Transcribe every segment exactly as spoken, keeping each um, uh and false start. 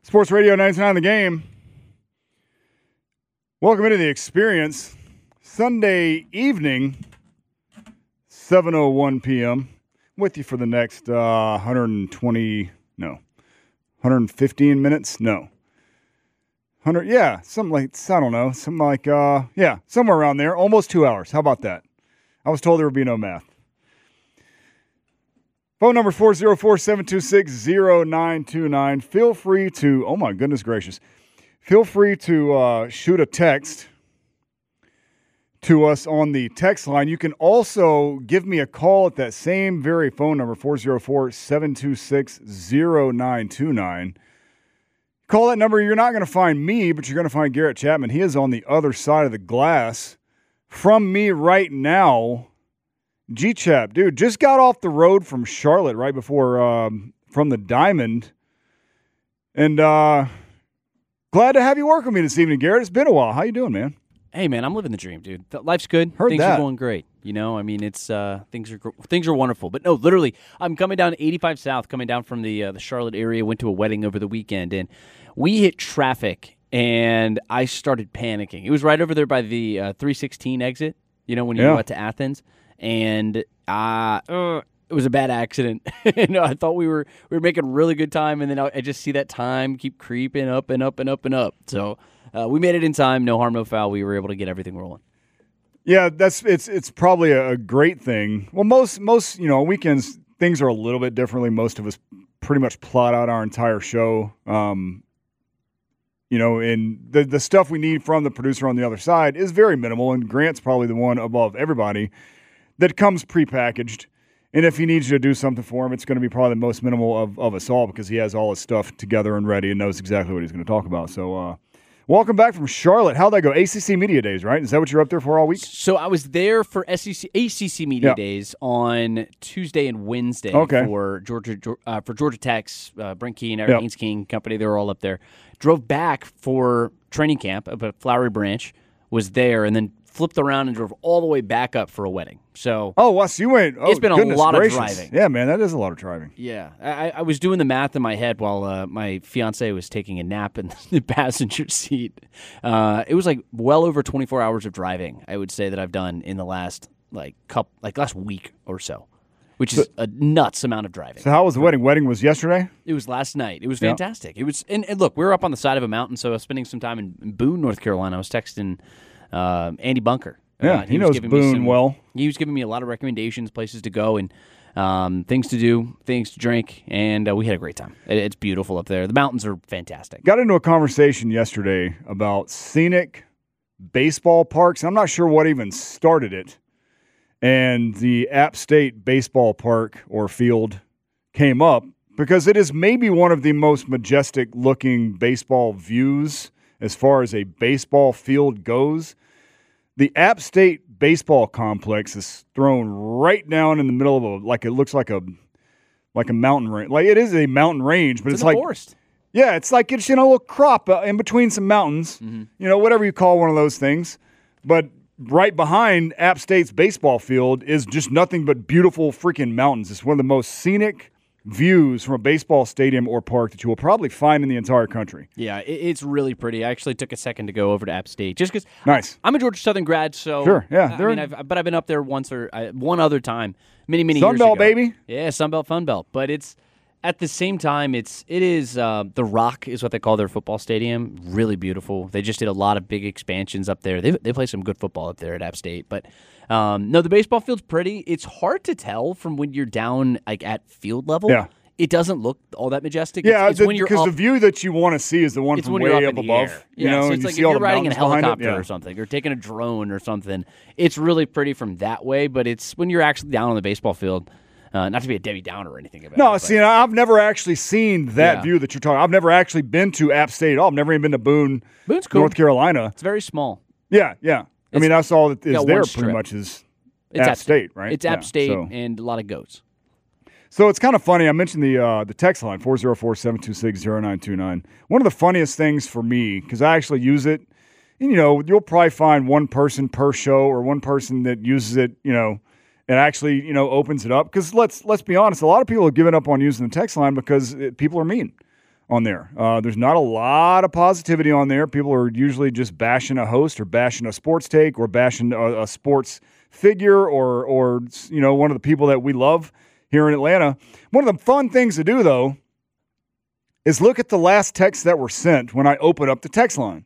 Sports Radio ninety-nine The Game. Welcome into the experience. Sunday evening, seven oh one p.m. With you for the next uh, one hundred twenty, no, one hundred fifteen minutes? No. one hundred, yeah, something like, I don't know, something like, uh, yeah, somewhere around there. Almost two hours. How about that? I was told there would be no math. Phone number four oh four, seven two six, oh nine two nine. Feel free to, oh my goodness gracious, feel free to uh, shoot a text to us on the text line. You can also give me a call at that same very phone number, four oh four, seven two six, oh nine two nine. Call that number. You're not going to find me, but you're going to find Garrett Chapman. He is on the other side of the glass from me right now. G-Chap, dude, just got off the road from Charlotte right before, um, from the Diamond. And uh, glad to have you work with me this evening, Garrett. It's been a while. How you doing, man? Hey, man, I'm living the dream, dude. Life's good. Heard things that. are going great. You know, I mean, it's uh, things are things are wonderful. But no, literally, I'm coming down eighty-five South, coming down from the uh, the Charlotte area. Went to a wedding over the weekend, and we hit traffic, and I started panicking. It was right over there by the uh, three sixteen exit. You know, when you Yeah. go out to Athens. And uh, uh, it was a bad accident. And I thought we were we were making really good time, and then I, I just see that time keep creeping up and up and up and up. So uh, we made it in time, no harm, no foul. We were able to get everything rolling. Yeah, that's it's it's probably a, a great thing. Well, most most you know weekends things are a little bit differently. Most of us pretty much plot out our entire show. Um, you know, and the the stuff we need from the producer on the other side is very minimal, and Grant's probably the one above everybody that comes prepackaged. And if he needs you to do something for him, it's going to be probably the most minimal of, of us all because he has all his stuff together and ready and knows exactly what he's going to talk about. So uh, welcome back from Charlotte. How'd that go? A C C Media Days, right? Is that what you're up there for all week? So I was there for S E C, A C C Media Yeah. Days on Tuesday and Wednesday Okay. for Georgia uh, for Georgia Tech's uh, Brent Key and Eric Yeah. Haynes King company. They were all up there. Drove back for training camp up at Flowery Branch. Was there and then flipped around and drove all the way back up for a wedding. So Oh, Wes, you went. Oh, It's been a goodness lot of gracious. driving. Yeah, man, that is a lot of driving. yeah, I, I was doing the math in my head while uh, my fiance was taking a nap in the passenger seat. Uh, it was like well over twenty-four hours of driving. I would say that I've done in the last like cup like last week or so, which is a nuts amount of driving. So how was the wedding? Wedding was yesterday? It was last night. It was Yeah. fantastic. It was, and, and look, we were up on the side of a mountain, so I was spending some time in, in Boone, North Carolina. I was texting uh, Andy Bunker. Yeah, Uh, he was knows giving me Boone some- well. He was giving me a lot of recommendations, places to go, and um, things to do, things to drink, and uh, we had a great time. It, it's beautiful up there. The mountains are fantastic. Got into a conversation yesterday about scenic baseball parks. I'm not sure what even started it. And the App State baseball park or field came up because it is maybe one of the most majestic looking baseball views as far as a baseball field goes. The App State baseball complex is thrown right down in the middle of a, like it looks like a like a mountain range. Like it is a mountain range, but It's it's, in the like forest. yeah, it's like it's, you know, a little crop uh, in between some mountains, Mm-hmm. you know, whatever you call one of those things. But right behind App State's baseball field is just nothing but beautiful freaking mountains. It's one of the most scenic views from a baseball stadium or park that you will probably find in the entire country. Yeah, it, it's really pretty. I actually took a second to go over to App State just because Nice. I'm a Georgia Southern grad, so Sure, yeah, I they're mean, in- I've, but I've been up there once or uh, one other time, many many Sun years Belt, ago. baby. Yeah, Sunbelt, Funbelt. But it's at the same time, it's it is uh, the Rock is what they call their football stadium. Really beautiful. They just did a lot of big expansions up there. They they play some good football up there at App State. But um, no, the baseball field's pretty. It's hard to tell from when you're down like at field level. Yeah. It doesn't look all that majestic. Yeah, it's, it's when you're because up, the view that you want to see is the one it's from when way you're up, up in the above. air. You Yeah, know, so and it's you like see if all you're the riding in a mountains behind it. helicopter Yeah. or something, or taking a drone or something. It's really pretty from that way, but it's when you're actually down on the baseball field. Uh, not to be a Debbie Downer or anything about it. No, but- see, I've never actually seen that Yeah. view that you're talking. I've never actually been to App State at all. I've never even been to Boone, Boone's cool. North Carolina. It's very small. Yeah, yeah. I It's mean, that's all that is got there one pretty strip. much is It's App State, right? It's Yeah, App State so- and a lot of goats. So it's kind of funny. I mentioned the uh, the text line, four oh four, seven two six, oh nine two nine. One of the funniest things for me, because I actually use it, and, you know, you'll probably find one person per show or one person that uses it, you know, and actually, you know, opens it up. Because let's let's be honest, a lot of people have given up on using the text line because it, people are mean. on there. Uh, there's not a lot of positivity on there. People are usually just bashing a host or bashing a sports take or bashing a, a sports figure or, or, you know, one of the people that we love here in Atlanta. One of the fun things to do, though, is look at the last texts that were sent when I open up the text line.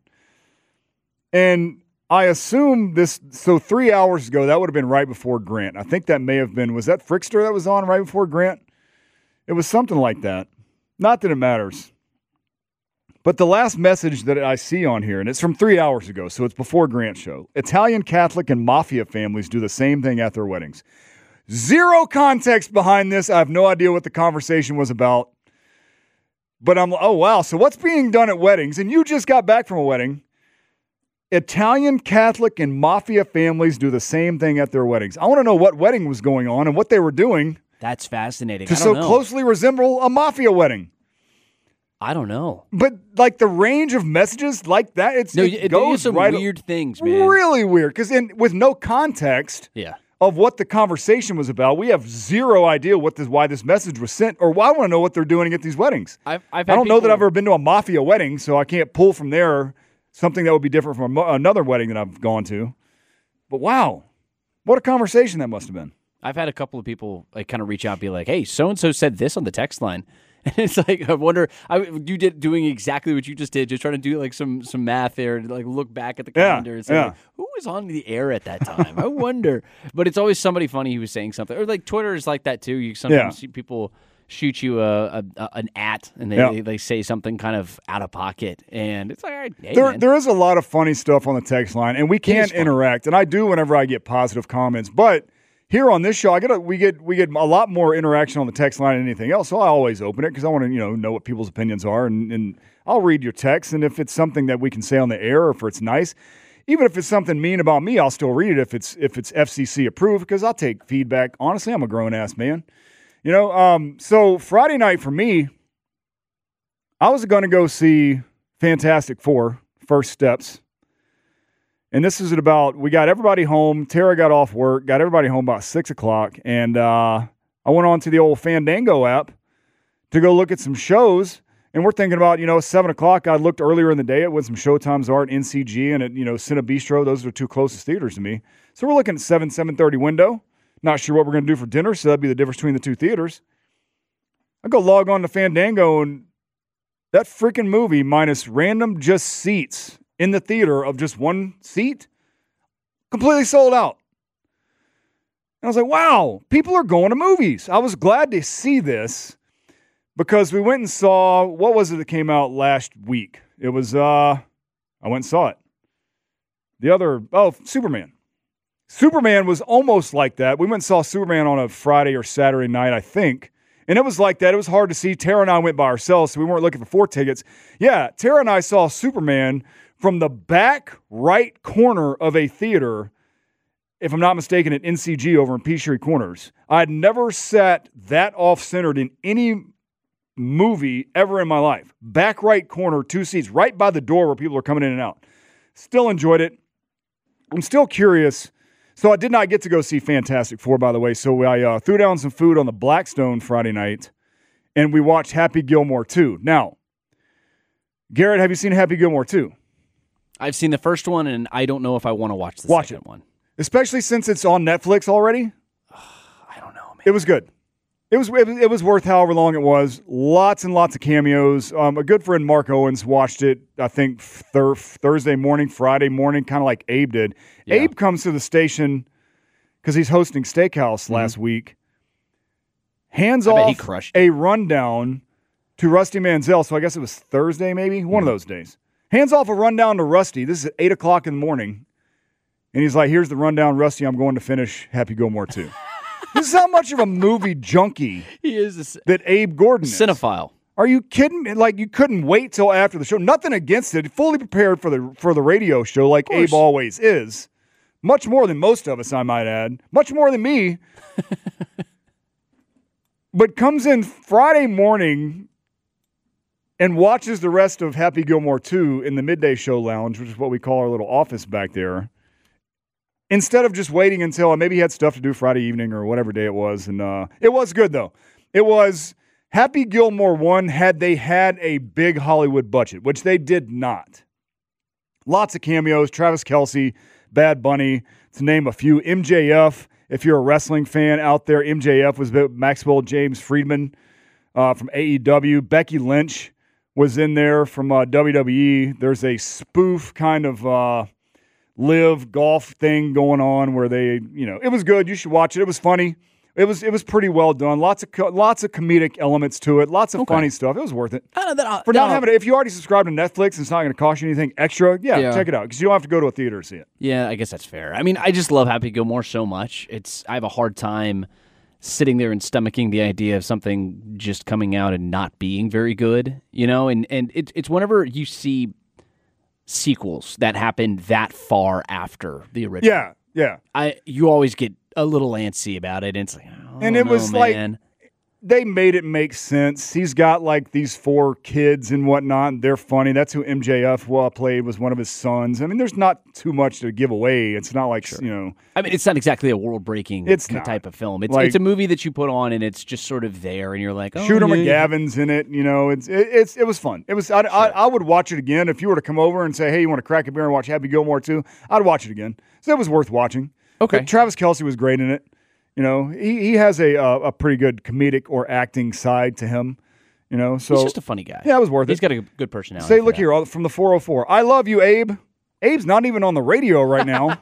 And I assume this, so three hours ago, that would have been right before Grant. I think that may have been, was that Frickster that was on right before Grant? It was something like that. Not that it matters. But the last message that I see on here, and it's from three hours ago, so it's before Grant's show. Italian Catholic and Mafia families do the same thing at their weddings. Zero context behind this. I have no idea what the conversation was about. But I'm, oh, wow. So what's being done at weddings? And you just got back from a wedding. Italian Catholic and Mafia families do the same thing at their weddings. I want to know what wedding was going on and what they were doing. That's fascinating. To I don't so know. closely resemble a Mafia wedding. I don't know. But like the range of messages like that, it's, No, it it, goes some right weird things, man. Really weird. Because with no context. Yeah. Of what the conversation was about, we have zero idea what this, why this message was sent, or why I want to know what they're doing at these weddings. I've, I've I don't people, know that I've ever been to a Mafia wedding, so I can't pull from there something that would be different from a, another wedding that I've gone to. But wow, what a conversation that must have been. I've had a couple of people like kind of reach out and be like, "Hey, so and so said this on the text line." And it's like, I wonder, I, you did doing exactly what you just did, just trying to do like some some math there and like look back at the calendar yeah, and say, yeah. like, who was on the air at that time? I wonder. But it's always somebody funny who was saying something. Or like Twitter is like that too. You sometimes Yeah. see people shoot you a, a, a an at and they, Yeah. they they say something kind of out of pocket. And it's like, all right, hey, There, man. there is a lot of funny stuff on the text line, and we can is fun. interact, and I do whenever I get positive comments. But here on this show, I get a, we get we get a lot more interaction on the text line than anything else. So I always open it because I want to you know know what people's opinions are, and, and I'll read your text. And if it's something that we can say on the air, or if it's nice, even if it's something mean about me, I'll still read it if it's if it's F C C approved because I'll take feedback. Honestly, I'm a grown ass man, you know. Um, so Friday night for me, I was going to go see Fantastic Four: First Steps. And this is at about, we got everybody home. Tara got off work, got everybody home about six o'clock. And uh, I went on to the old Fandango app to go look at some shows. And we're thinking about, you know, seven o'clock. I looked earlier in the day at what some showtimes are at N C G and at, you know, Cine Bistro. Those are the two closest theaters to me. So we're looking at seven, seven thirty window. Not sure what we're going to do for dinner, so that'd be the difference between the two theaters. I go log on to Fandango, and that freaking movie, minus random just seats in the theater of just one seat, completely sold out. And I was like, wow, people are going to movies. I was glad to see this because we went and saw, what was it that came out last week? It was, uh, I went and saw it. The other, oh, Superman. Superman was almost like that. We went and saw Superman on a Friday or Saturday night, I think. And it was like that. It was hard to see. Tara and I went by ourselves, so we weren't looking for four tickets. Yeah, Tara and I saw Superman from the back right corner of a theater, if I'm not mistaken, at N C G over in Peachtree Corners. I had never sat that off-centered in any movie ever in my life. Back right corner, two seats, right by the door where people are coming in and out. Still enjoyed it. I'm still curious. So I did not get to go see Fantastic Four, by the way. So I uh, threw down some food on the Blackstone Friday night, and we watched Happy Gilmore two. Now, Garrett, have you seen Happy Gilmore two? I've seen the first one, and I don't know if I want to watch the Watch second it. one. Especially since it's on Netflix already. I don't know, man. It was good. It was, it was it was worth however long it was. Lots and lots of cameos. Um, a good friend, Mark Owens, watched it, I think, thir- Thursday morning, Friday morning, kind of like Abe did. Yeah. Abe comes to the station because he's hosting Steakhouse Mm-hmm. last week. Hands I bet he off crushed a rundown to Rusty Manziel. So I guess it was Thursday, maybe? One Mm-hmm. of those days. Hands off a rundown to Rusty. This is at eight o'clock in the morning. And he's like, here's the rundown, Rusty. I'm going to finish Happy Gilmore two. This is how much of a movie junkie He is a c- that Abe Gordon is. cinephile. Are you kidding me? Like, you couldn't wait till after the show. Nothing against it. Fully prepared for the for the radio show like course. Abe always is. Much more than most of us, I might add. Much more than me. But comes in Friday morning and watches the rest of Happy Gilmore two in the midday show lounge, which is what we call our little office back there. Instead of just waiting until maybe he had stuff to do Friday evening or whatever day it was. And uh, it was good, though. It was Happy Gilmore won had they had a big Hollywood budget, which they did not. Lots of cameos, Travis Kelce, Bad Bunny, to name a few. M J F, if you're a wrestling fan out there, M J F was Maxwell James Friedman uh, from A E W. Becky Lynch was in there from uh, W W E. There's a spoof kind of uh, live golf thing going on where they, you know, it was good. You should watch it. It was funny. It was it was pretty well done. Lots of co- lots of comedic elements to it. Lots of Okay. funny stuff. It was worth it. I don't know that I'll- For that not I'll- having it, if you already subscribe to Netflix, it's not going to cost you anything extra. Yeah, Yeah. check it out because you don't have to go to a theater to see it. Yeah, I guess that's fair. I mean, I just love Happy Gilmore so much. It's I have a hard time sitting there and stomaching the idea of something just coming out and not being very good, you know? And and it, it's whenever you see sequels that happen that far after the original. Yeah, yeah. I you always get a little antsy about it. And it's like, I And don't it was know, like- man. They made it make sense. He's got like these four kids and whatnot. And they're funny. That's who M J F well, played, was one of his sons. I mean, there's not too much to give away. It's not like, you know. I mean, it's not exactly a world-breaking It's not. type of film. It's Like- it's a movie that you put on and it's just sort of there, and you're like, oh, Shooter yeah. McGavin's in it. You know, it's it, it's it was fun. It was. I, I I would watch it again if you were to come over and say, "Hey, you want to crack a beer and watch Happy Gilmore too?" I'd watch it again. So it was worth watching. Okay. But Travis Kelce was great in it. You know, he he has a uh, a pretty good comedic or acting side to him. You know, so He's just a funny guy. yeah, it was worth He's it. got a good personality. Say, for look that. here, all- from the four oh four. I love you, Abe. Abe's not even on the radio right now.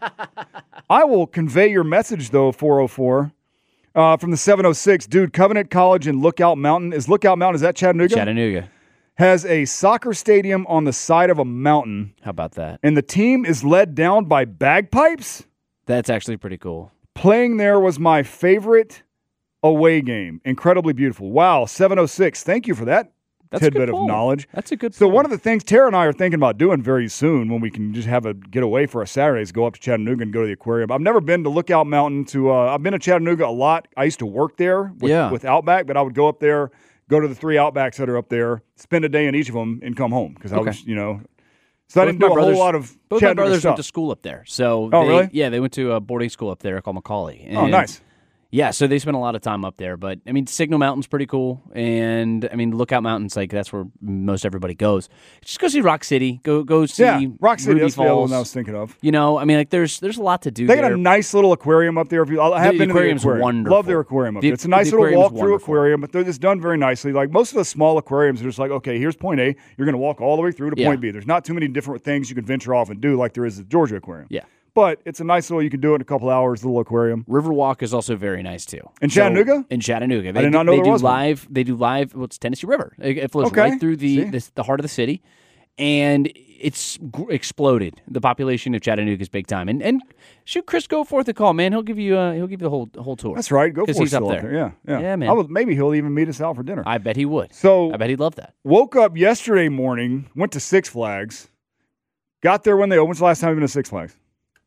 I will convey your message, though, four oh four. Uh, from the seven oh six. Dude, Covenant College in Lookout Mountain. Is Lookout Mountain, is that Chattanooga? Chattanooga. Has a soccer stadium on the side of a mountain, How about that? and the team is led down by bagpipes. That's actually pretty cool. Playing there was my favorite away game. Incredibly beautiful. Wow, seven oh six. Thank you for that That's a good tidbit of pull. knowledge. That's a good. So pull. one of the things Tara and I are thinking about doing very soon, when we can just have a get away for a Saturday, is go up to Chattanooga and go to the aquarium. I've never been to Lookout Mountain. To uh, I've been to Chattanooga a lot. I used to work there with, Yeah. with Outback, but I would go up there, go to the three Outbacks that are up there, spend a day in each of them, and come home because I Okay. was, you know. So I Both didn't my do a brothers- whole lot of Both my Chattanooga brothers stuff. went to school up there, so Oh, they, really? Yeah, they went to a boarding school up there called Macaulay. Oh, And nice. Yeah, so they spent a lot of time up there. But I mean, Signal Mountain's pretty cool, and I mean, Lookout Mountain's like that's where most everybody goes. Just go see Rock City. Go go see Yeah, Rock City. Ruby That's the other Falls. one I was thinking of. You know, I mean, like there's there's a lot to do They there. got a nice little aquarium up there. If you, I have The been aquarium's to the aquarium. wonderful. Love their aquarium up The- there. It's a nice the little aquarium's walk through wonderful. aquarium, but they're just done very nicely. Like most of the small aquariums are just like, okay, here's point A. You're going to walk all the way through to Yeah. point B. There's not too many different things you can venture off and do like there is at Georgia Aquarium. Yeah. But it's a nice little, you can do it in a couple hours, little aquarium. Riverwalk is also very nice too. In So- Chattanooga? in Chattanooga, they did do, not know they there do was one. live. They do live. Well, it's Tennessee River. It, it flows Okay. right through the, See? the the heart of the city, and it's gr- exploded. The population of Chattanooga is big time. And and shoot Chris Goforth a call, man. He'll give you uh, he'll give you the whole the whole tour. That's right. Go for 'Cause it. he's up still there. Yeah, yeah. Yeah, man. I would, maybe he'll even meet us out for dinner. I bet he would. so I bet he'd love that. woke up yesterday morning, went to Six Flags, got there when they opened. When's the last time you've been to Six Flags?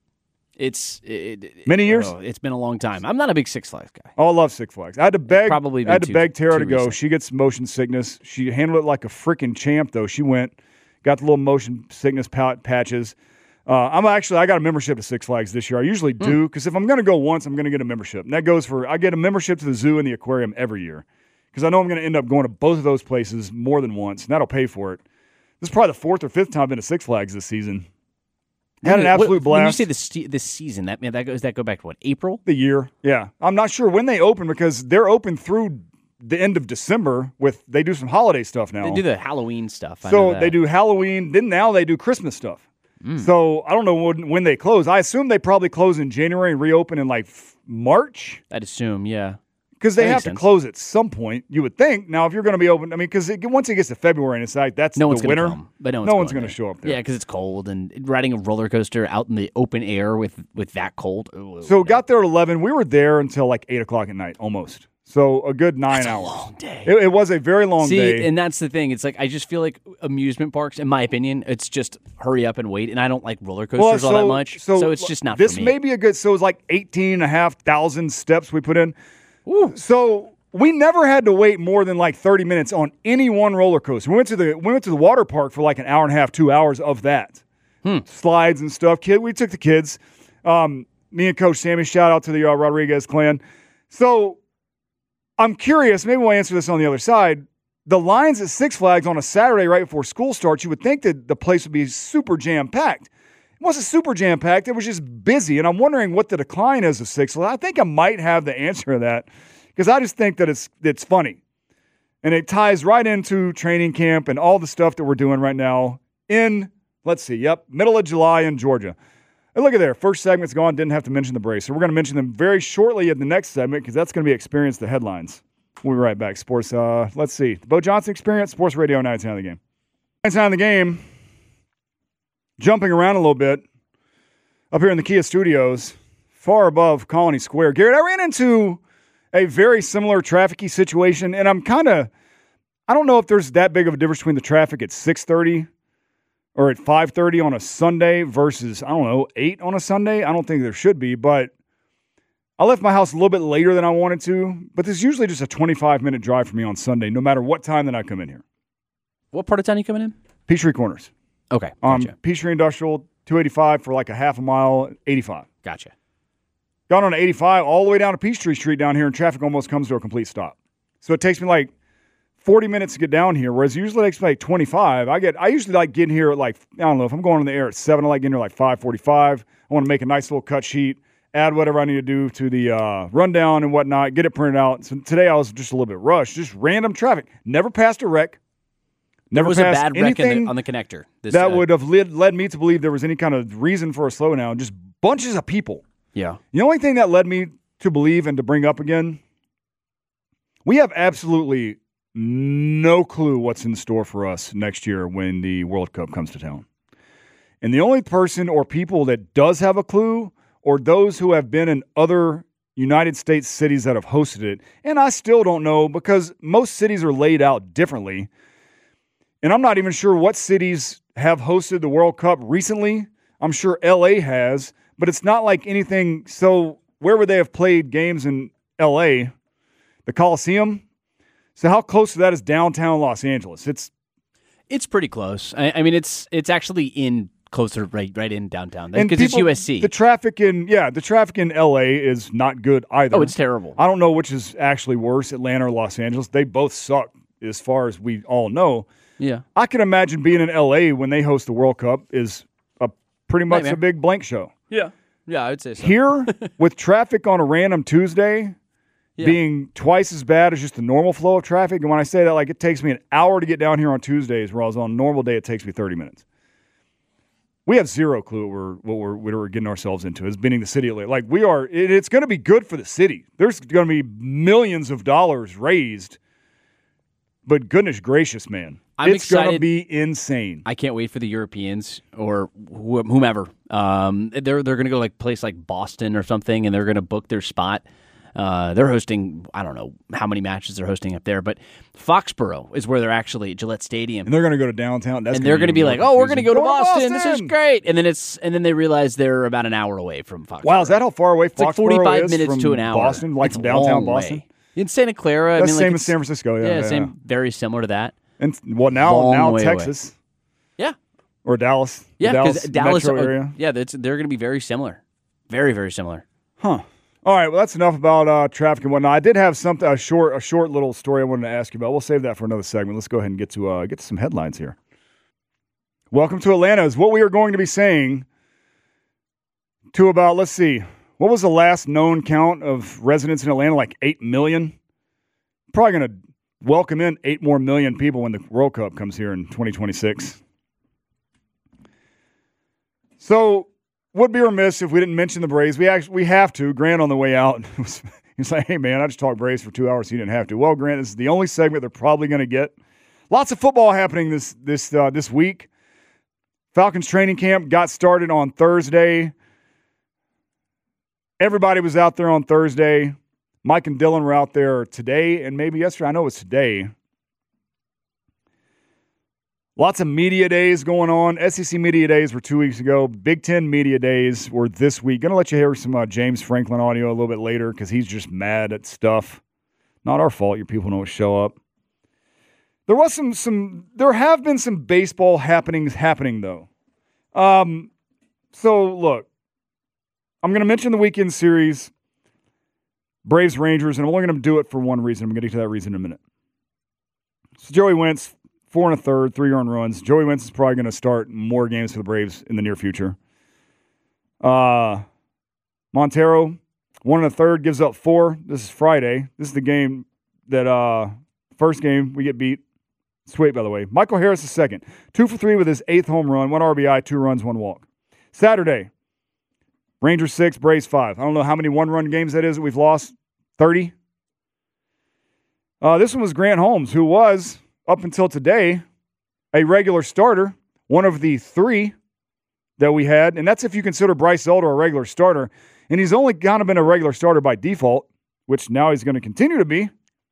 It's it, it- Many years? oh, it's been a long time. I'm not a big Six Flags guy. Oh, I love Six Flags. I had to beg. probably I had been to too- beg Tara too to go. recent. She gets motion sickness. She handled it like a freaking champ, though. She went, got the little motion sickness pat- patches. Uh, I'm actually I got a membership to Six Flags this year. I usually Hmm. do because if I'm going to go once, I'm going to get a membership, and that goes for I get a membership to the zoo and the aquarium every year because I know I'm going to end up going to both of those places more than once, and that'll pay for it. This is probably the fourth or fifth time I've been to Six Flags this season. Had an What- absolute When you blast. say this se- this season, that man, that goes that go back to what, April? The year, yeah. I'm not sure when they open because they're open through the end of December. With they do some holiday stuff now. They do the Halloween stuff. I know so that. they do Halloween. Then now they do Christmas stuff. So I don't know when, when they close. I assume they probably close in January and reopen in like f- March I'd assume, yeah. because they That have makes to sense. close at some point. You would think. Now if you're going to be open, I mean, because once it gets to February and it's like that's No the one's going to winter. come, but no one's, no one's going going to show up there. Yeah, because it's cold and riding a roller coaster out in the open air with with that cold. Ooh, So no. got there at eleven. We were there until like eight o'clock at night, almost. So a good nine That's a hours. long day. It, it was a very long See, day. and that's the thing. It's like I just feel like amusement parks, in my opinion, it's just hurry up and wait. And I don't like roller coasters all that much, so, it's just not This for me. may be a good. So it's like eighteen and a half thousand steps we put in. Ooh. So we never had to wait more than like thirty minutes on any one roller coaster. We went to the we went to the water park for like an hour and a half, two hours of that. Hmm. Slides and stuff. Kid, we took the kids. Um, me and Coach Sammy. Shout out to the uh, Rodriguez clan. So I'm curious, maybe we'll answer this on the other side. The lines at Six Flags on a Saturday right before school starts, you would think that the place would be super jam-packed. It wasn't super jam-packed. It was just busy, and I'm wondering what the decline is of Six Flags. I think I might have the answer to that because I just think that it's it's funny. And it ties right into training camp and all the stuff that we're doing right now in, let's see, yep, middle of July in Georgia. And look at there. First segment's gone. Didn't have to mention the Braves. So we're going to mention them very shortly in the next segment because that's going to be Experience the Headlines. We'll be right back. Sports, uh, let's see. The Bo Johnson Experience, Sports Radio, nine ten of the game. nine ten of the game, jumping around a little bit up here in the Kia Studios, far above Colony Square. Garrett, I ran into a very similar traffic-y situation, and I'm kind of, I don't know if there's that big of a difference between the traffic at six thirty or at five thirty on a Sunday versus, I don't know, eight on a Sunday. I don't think there should be, but I left my house a little bit later than I wanted to, but this is usually just a twenty-five minute drive for me on Sunday, no matter what time that I come in here. What part of town are you coming in? Peachtree Corners. Okay, Um, gotcha. Peachtree Industrial, two eighty-five for like a half a mile, eighty-five. Gotcha. Got on eighty-five all the way down to Peachtree Street down here, and traffic almost comes to a complete stop. So it takes me like forty minutes to get down here, whereas usually it takes me like twenty-five. I get, I usually like getting here at like, I don't know, if I'm going on the air at seven, I like getting here like five forty-five. I want to make a nice little cut sheet, add whatever I need to do to the uh, rundown and whatnot, get it printed out. So today I was just a little bit rushed, just random traffic. Never passed a wreck. Never There was a passed bad wreck anything in the, on the connector. This, that uh, would have led, led me to believe there was any kind of reason for a slowdown. Just bunches of people. Yeah. The only thing that led me to believe and to bring up again, we have absolutely no clue what's in store for us next year when the World Cup comes to town. And the only person or people that does have a clue or those who have been in other United States cities that have hosted it, and I still don't know because most cities are laid out differently. And I'm not even sure what cities have hosted the World Cup recently. I'm sure L A has, but it's not like anything. So where would they have played games in L A? The Coliseum? So how close to that is downtown Los Angeles? It's It's pretty close. I, I mean, it's it's actually in closer, right, right in downtown and because it's people- U S C. The traffic in yeah, the traffic in L A is not good either. Oh, it's terrible. I don't know which is actually worse, Atlanta or Los Angeles. They both suck as far as we all know. Yeah. I can imagine being in L A when they host the World Cup is a pretty much Nightmare. a big blank show. Yeah. Yeah, I would say so. Here, with traffic on a random Tuesday Yeah. being twice as bad as just the normal flow of traffic, and when I say that, like it takes me an hour to get down here on Tuesdays, whereas on a normal day it takes me thirty minutes. We have zero clue what we're what we're, what we're getting ourselves into as being the city of Atlanta. Like we are, it, it's going to be good for the city. There's going to be millions of dollars raised, but goodness gracious, man, I'm it's going to excited. be insane. I can't wait for the Europeans or wh- whomever. Um, they're they're going to go like place like Boston or something, and they're going to book their spot. Uh, they're hosting, I don't know how many matches they're hosting up there, but Foxborough is where they're actually Gillette Stadium. And they're going to go to downtown. That's And they're going to be like, "Oh, we're going to go to Boston. This is Boston. great." And then it's and then they realize they're about an hour away from Foxborough. Wow, is that how far away It's like Foxborough forty-five is minutes from to an hour. Boston, like It's from a downtown long Boston? way. In Santa Clara, I That's mean, same like as it's- San Francisco. Yeah, Yeah, yeah, same, yeah. very similar to that. And well, now Long now way away. Texas Yeah, or Dallas, the yeah, Dallas, because Dallas, metro uh, area. yeah, that's, they're going to be very similar, very very similar. Huh. All right. Well, that's enough about uh, traffic and whatnot. I did have something a short a short little story I wanted to ask you about. We'll save that for another segment. Let's go ahead and get to uh, get to some headlines here. Welcome to Atlanta is what we are going to be saying to about. Let's see. What was the last known count of residents in Atlanta? Like eight million. Probably going to welcome in eight more million people when the World Cup comes here in twenty twenty-six. So, would be remiss if we didn't mention the Braves. We actually we have to. Grant on the way out, he's like, "Hey man, I just talked Braves for two hours. So you didn't have to." Well, Grant, this is the only segment they're probably going to get. Lots of football happening this this uh, this week. Falcons training camp got started on Thursday. Everybody was out there on Thursday. Mike and Dylan were out there today and maybe yesterday. I know it's today. Lots of media days going on. S E C media days were two weeks ago. Big Ten media days were this week. Going to let you hear some uh, James Franklin audio a little bit later because he's just mad at stuff. Not our fault. Your people don't show up. There was some some. There have been some baseball happenings happening though. Um. So look, I'm going to mention the weekend series. Braves Rangers, and I'm only going to do it for one reason. I'm going to get to that reason in a minute. So Joey Wentz, four and a third, three earned runs. Joey Wentz is probably going to start more games for the Braves in the near future. Uh, Montero, one and a third, gives up four. This is Friday. This is the game that, uh, first game we get beat. Sweet, by the way. Michael Harris is second. Two for three with his eighth home run, one R B I, two runs, one walk. Saturday, Rangers six, Braves five. I don't know how many one-run games that is that we've lost. thirty? Uh, this one was Grant Holmes, who was, up until today, a regular starter, one of the three that we had, and that's if you consider Bryce Elder a regular starter. And he's only kind of been a regular starter by default, which now he's going to continue to be.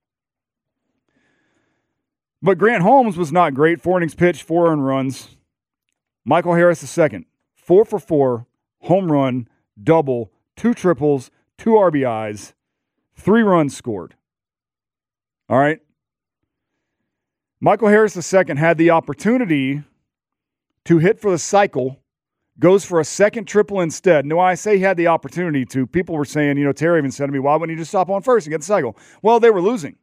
But Grant Holmes was not great. Four innings pitched, four earned runs. Michael Harris the second, four for four, home run, double, two triples, two R B Is, three runs scored. All right. Michael Harris the second had the opportunity to hit for the cycle, goes for a second triple instead. Now, I say he had the opportunity to. People were saying, you know, Terry even said to me, why wouldn't he just stop on first and get the cycle? Well, they were losing.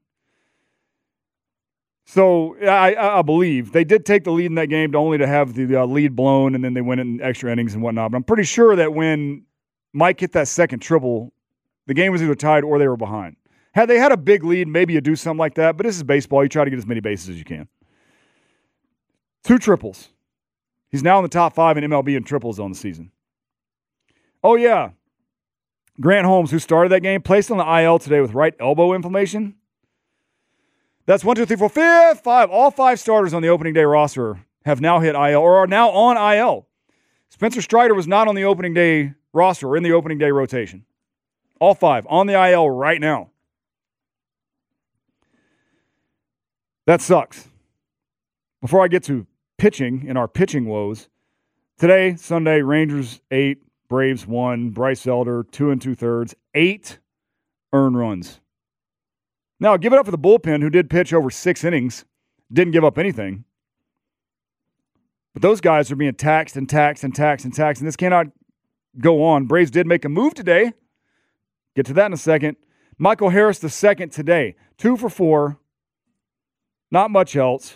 So I, I believe they did take the lead in that game to only to have the uh, lead blown, and then they went in extra innings and whatnot. But I'm pretty sure that when Mike hit that second triple, the game was either tied or they were behind. Had they had a big lead, maybe you do something like that. But this is baseball. You try to get as many bases as you can. Two triples. He's now in the top five in M L B in triples on the season. Oh, yeah. Grant Holmes, who started that game, placed on the I L today with right elbow inflammation. That's one, two, three, four, five, five. All five starters on the opening day roster have now hit I L or are now on I L. Spencer Strider was not on the opening day roster or in the opening day rotation. All five on the I L right now. That sucks. Before I get to pitching and our pitching woes, today, Sunday, Rangers eight, Braves one, Bryce Elder two and two thirds, eight earned runs. Now, give it up for the bullpen, who did pitch over six innings, didn't give up anything. But those guys are being taxed and taxed and taxed and taxed, and this cannot go on. Braves did make a move today. Get to that in a second. Michael Harris the second today, two for four. Not much else.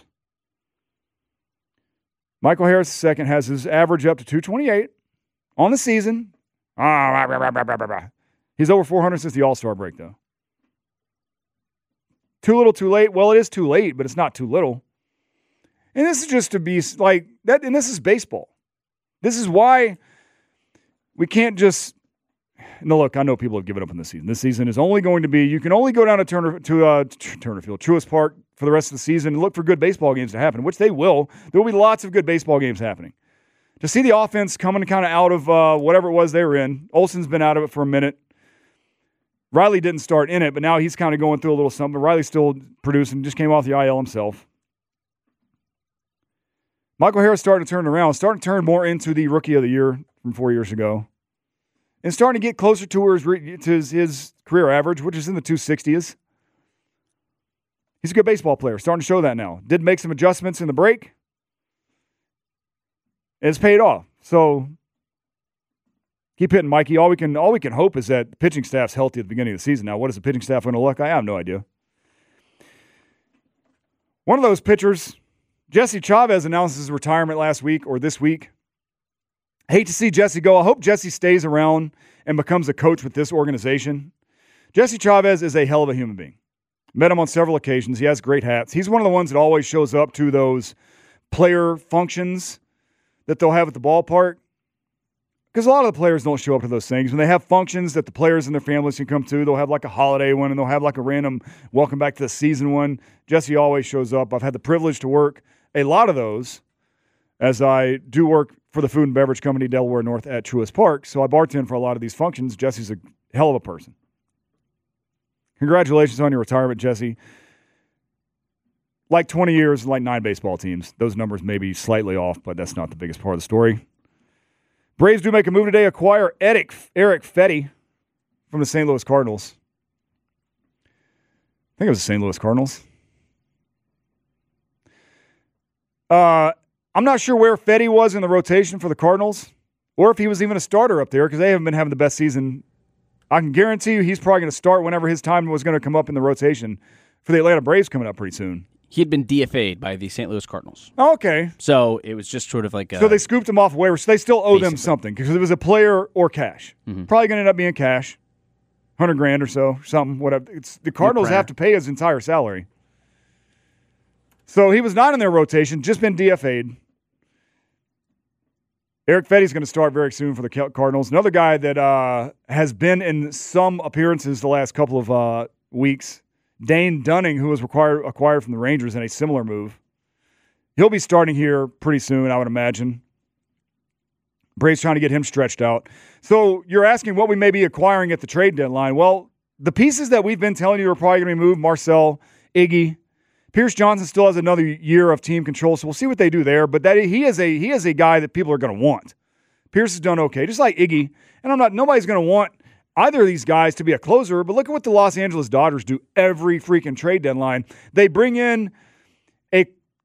Michael Harris the second has his average up to two twenty-eight on the season. He's over four hundred since the All-Star break, though. Too little, too late. Well, it is too late, but it's not too little. And this is just to be like that. And this is baseball. This is why we can't just. No, look, I know people have given up on this season. This season is only going to be. You can only go down to Turner to uh, Turner Field, Truist Park for the rest of the season and look for good baseball games to happen, which they will. There will be lots of good baseball games happening. To see the offense coming kind of out of uh, whatever it was they were in. Olsen's been out of it for a minute. Riley didn't start in it, but now he's kind of going through a little something. But Riley's still producing, just came off the I L himself. Michael Harris starting to turn around, starting to turn more into the Rookie of the Year from four years ago. And starting to get closer to his, to his, his career average, which is in the two sixties. He's a good baseball player, starting to show that now. Did make some adjustments in the break. It's paid off. So keep hitting, Mikey. All we can all we can hope is that the pitching staff's healthy at the beginning of the season. Now, what is the pitching staff going to look? I have no idea. One of those pitchers, Jesse Chavez, announced his retirement last week or this week. Hate to see Jesse go. I hope Jesse stays around and becomes a coach with this organization. Jesse Chavez is a hell of a human being. Met him on several occasions. He has great hats. He's one of the ones that always shows up to those player functions that they'll have at the ballpark. Because a lot of the players don't show up to those things. When they have functions that the players and their families can come to, they'll have like a holiday one and they'll have like a random welcome back to the season one. Jesse always shows up. I've had the privilege to work a lot of those as I do work for the food and beverage company Delaware North at Truist Park. So I bartend for a lot of these functions. Jesse's a hell of a person. Congratulations on your retirement, Jesse. Like twenty years, like nine baseball teams. Those numbers may be slightly off, but that's not the biggest part of the story. Braves do make a move today, acquire Eric, Eric Fetty from the Saint Louis Cardinals. I think it was the Saint Louis Cardinals. Uh, I'm not sure where Fetty was in the rotation for the Cardinals or if he was even a starter up there because they haven't been having the best season I can guarantee you he's probably going to start whenever his time was going to come up in the rotation for the Atlanta Braves coming up pretty soon. He had been D F A'd by the Saint Louis Cardinals. Oh, okay. So it was just sort of like a... So they scooped him off waivers. So they still owe basically. them something because it was a player or cash. Mm-hmm. Probably going to end up being cash. one hundred grand or so, something, whatever. It's, the Cardinals have to pay his entire salary. So he was not in their rotation, just been D F A'd. Eric Fetty's going to start very soon for the Cardinals. Another guy that uh, has been in some appearances the last couple of uh, weeks, Dane Dunning, who was required, acquired from the Rangers in a similar move. He'll be starting here pretty soon, I would imagine. Braves trying to get him stretched out. So you're asking what we may be acquiring at the trade deadline. Well, the pieces that we've been telling you are probably going to be moved, Marcel, Iggy. Pierce Johnson still has another year of team control, so we'll see what they do there. But that he is a he is a guy that people are going to want. Pierce has done okay, just like Iggy. And I'm not nobody's going to want either of these guys to be a closer, but look at what the Los Angeles Dodgers do every freaking trade deadline. They bring in a,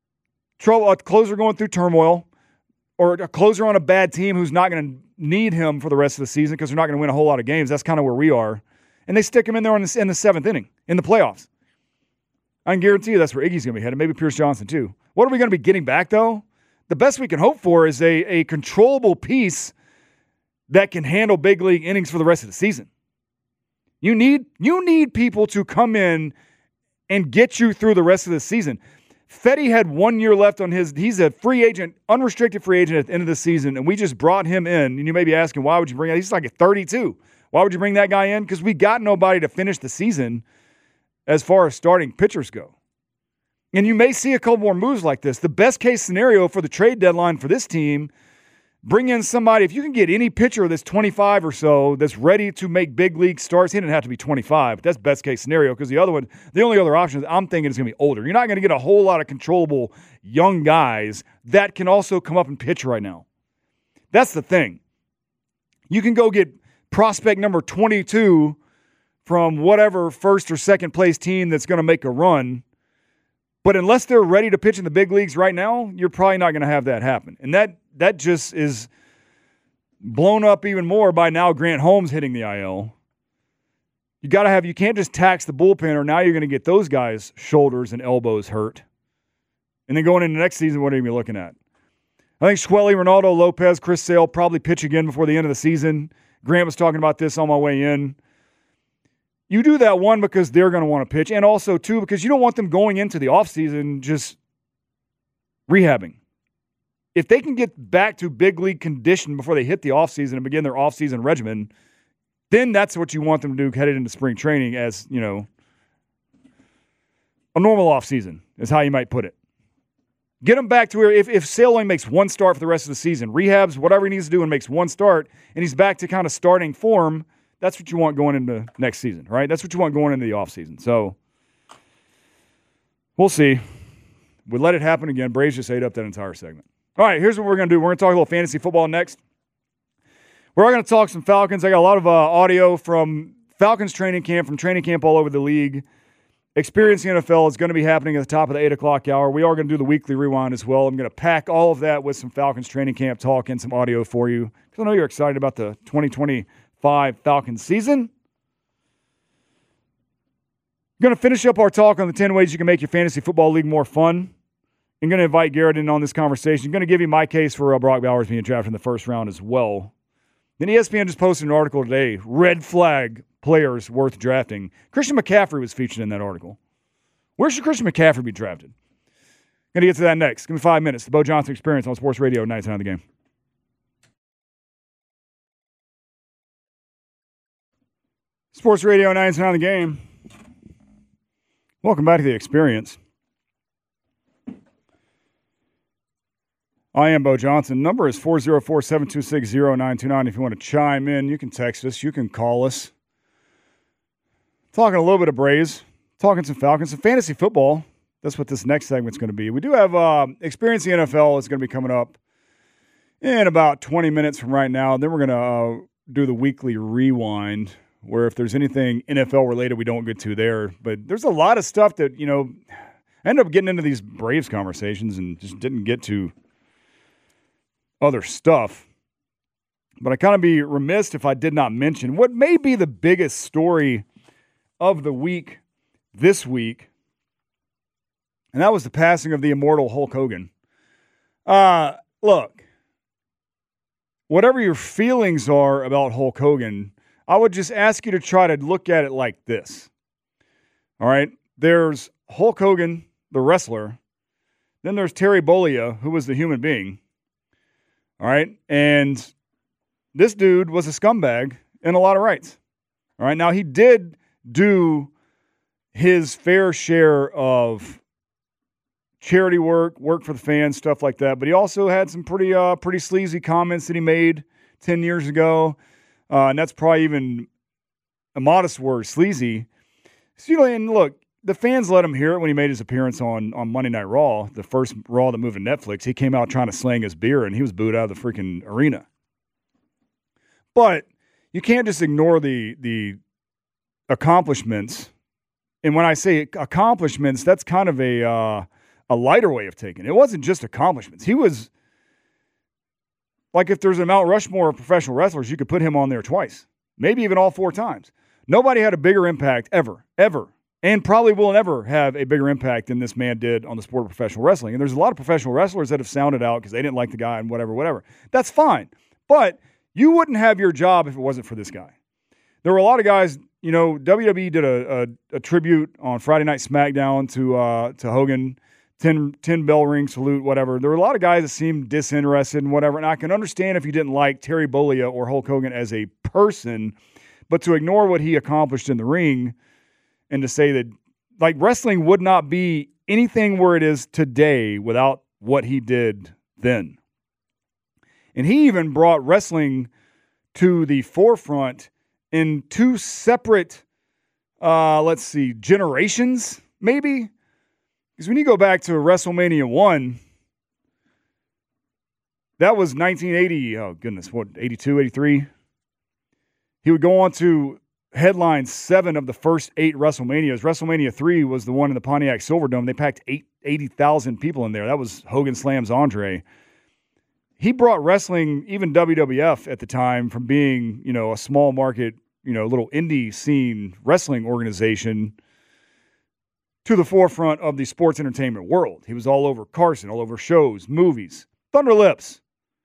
a closer going through turmoil or a closer on a bad team who's not going to need him for the rest of the season because they're not going to win a whole lot of games. That's kind of where we are. And they stick him in there in the, in the seventh inning in the playoffs. I can guarantee you that's where Iggy's going to be headed, maybe Pierce Johnson too. What are we going to be getting back, though? The best we can hope for is a, a controllable piece that can handle big league innings for the rest of the season. You need you need people to come in and get you through the rest of the season. Fetty had one year left on his – he's a free agent, unrestricted free agent at the end of the season, and we just brought him in. And you may be asking, why would you bring him? He's like at thirty-two. Why would you bring that guy in? Because we got nobody to finish the season as far as starting pitchers go. And you may see a couple more moves like this. The best case scenario for the trade deadline for this team, bring in somebody. If you can get any pitcher that's twenty-five or so that's ready to make big league starts, he didn't have to be twenty-five. But that's best case scenario because the other one, the only other option is I'm thinking is going to be older. You're not going to get a whole lot of controllable young guys that can also come up and pitch right now. That's the thing. You can go get prospect number twenty-two from whatever first or second place team that's going to make a run. But unless they're ready to pitch in the big leagues right now, you're probably not going to have that happen. And that that just is blown up even more by now Grant Holmes hitting the I L. You got to have, you can't just tax the bullpen or now you're going to get those guys' shoulders and elbows hurt. And then going into next season, what are you going to be looking at? I think Schwelly, Ronaldo, Lopez, Chris Sale probably pitch again before the end of the season. Grant was talking about this on my way in. You do that, one, because they're going to want to pitch, and also, two, because you don't want them going into the offseason just rehabbing. If they can get back to big league condition before they hit the offseason and begin their offseason regimen, then that's what you want them to do headed into spring training as, you know, a normal offseason is how you might put it. Get them back to where if, if Sale only makes one start for the rest of the season, rehabs, whatever he needs to do and makes one start, and he's back to kind of starting form, that's what you want going into next season, right? That's what you want going into the offseason. So we'll see. We let it happen again. Braves just ate up that entire segment. All right, here's what we're going to do. We're going to talk a little fantasy football next. We're going to talk some Falcons. I got a lot of uh, audio from Falcons training camp, from training camp all over the league. Experience the N F L is going to be happening at the top of the eight o'clock hour. We are going to do the weekly rewind as well. I'm going to pack all of that with some Falcons training camp talk and some audio for you because I know you're excited about the twenty twenty-five Falcons season. I'm going to finish up our talk on the ten ways you can make your fantasy football league more fun. I'm going to invite Garrett in on this conversation. I'm going to give you my case for uh, Brock Bowers being drafted in the first round as well. Then E S P N just posted an article today, red flag players worth drafting. Christian McCaffrey was featured in that article. Where should Christian McCaffrey be drafted? Going to get to that next. Give me five minutes. The Bo Johnson Experience on Sports Radio, ninety-nine The Game. Sports Radio, ninety-nine The Game. Welcome back to The Experience. I am Bo Johnson. Number is four oh four, seven two six, oh nine two nine. If you want to chime in, you can text us. You can call us. Talking a little bit of Braves. Talking some Falcons. Some fantasy football. That's what this next segment's going to be. We do have uh, Experience the N F L is going to be coming up in about twenty minutes from right now. Then we're going to uh, do the weekly rewind where if there's anything N F L related we don't get to there. But there's a lot of stuff that, you know, I ended up getting into these Braves conversations and just didn't get to other stuff. But I kind of be remiss if I did not mention what may be the biggest story of the week this week, and that was the passing of the immortal Hulk Hogan. Uh, look, whatever your feelings are about Hulk Hogan, I would just ask you to try to look at it like this. All right? There's Hulk Hogan, the wrestler. Then there's Terry Bollea, who was the human being. All right? And this dude was a scumbag in a lot of rights. All right? Now, he did do his fair share of charity work, work for the fans, stuff like that. But he also had some pretty uh, pretty sleazy comments that he made ten years ago. Uh, and that's probably even a modest word, sleazy. So, you know, and look, the fans let him hear it when he made his appearance on, on Monday Night Raw, the first Raw that moved to Netflix. He came out trying to slang his beer, and he was booed out of the freaking arena. But you can't just ignore the the accomplishments. And when I say accomplishments, that's kind of a uh, a lighter way of taking it. It wasn't just accomplishments. He was, like, if there's a Mount Rushmore of professional wrestlers, you could put him on there twice, maybe even all four times. Nobody had a bigger impact ever, ever, and probably will never have a bigger impact than this man did on the sport of professional wrestling. And there's a lot of professional wrestlers that have sounded out because they didn't like the guy and whatever, whatever. That's fine. But you wouldn't have your job if it wasn't for this guy. There were a lot of guys, you know, W W E did a, a, a tribute on Friday Night SmackDown to uh, to Hogan, ten, ten bell ring salute, whatever. There were a lot of guys that seemed disinterested and whatever, and I can understand if you didn't like Terry Bollea or Hulk Hogan as a person, but to ignore what he accomplished in the ring and to say that, like, wrestling would not be anything where it is today without what he did then. And he even brought wrestling to the forefront in two separate, uh, let's see, generations, maybe? Because when you go back to WrestleMania one, that was nineteen eighty, oh goodness, what, eighty-two, eighty-three? He would go on to headline seven of the first eight WrestleManias. WrestleMania three was the one in the Pontiac Silverdome. They packed eighty thousand people in there. That was Hogan Slams Andre. He brought wrestling, even W W F at the time, from being, you know, a small market, you know, little indie scene wrestling organization to the forefront of the sports entertainment world. He was all over Carson, all over shows, movies, Thunder Lips.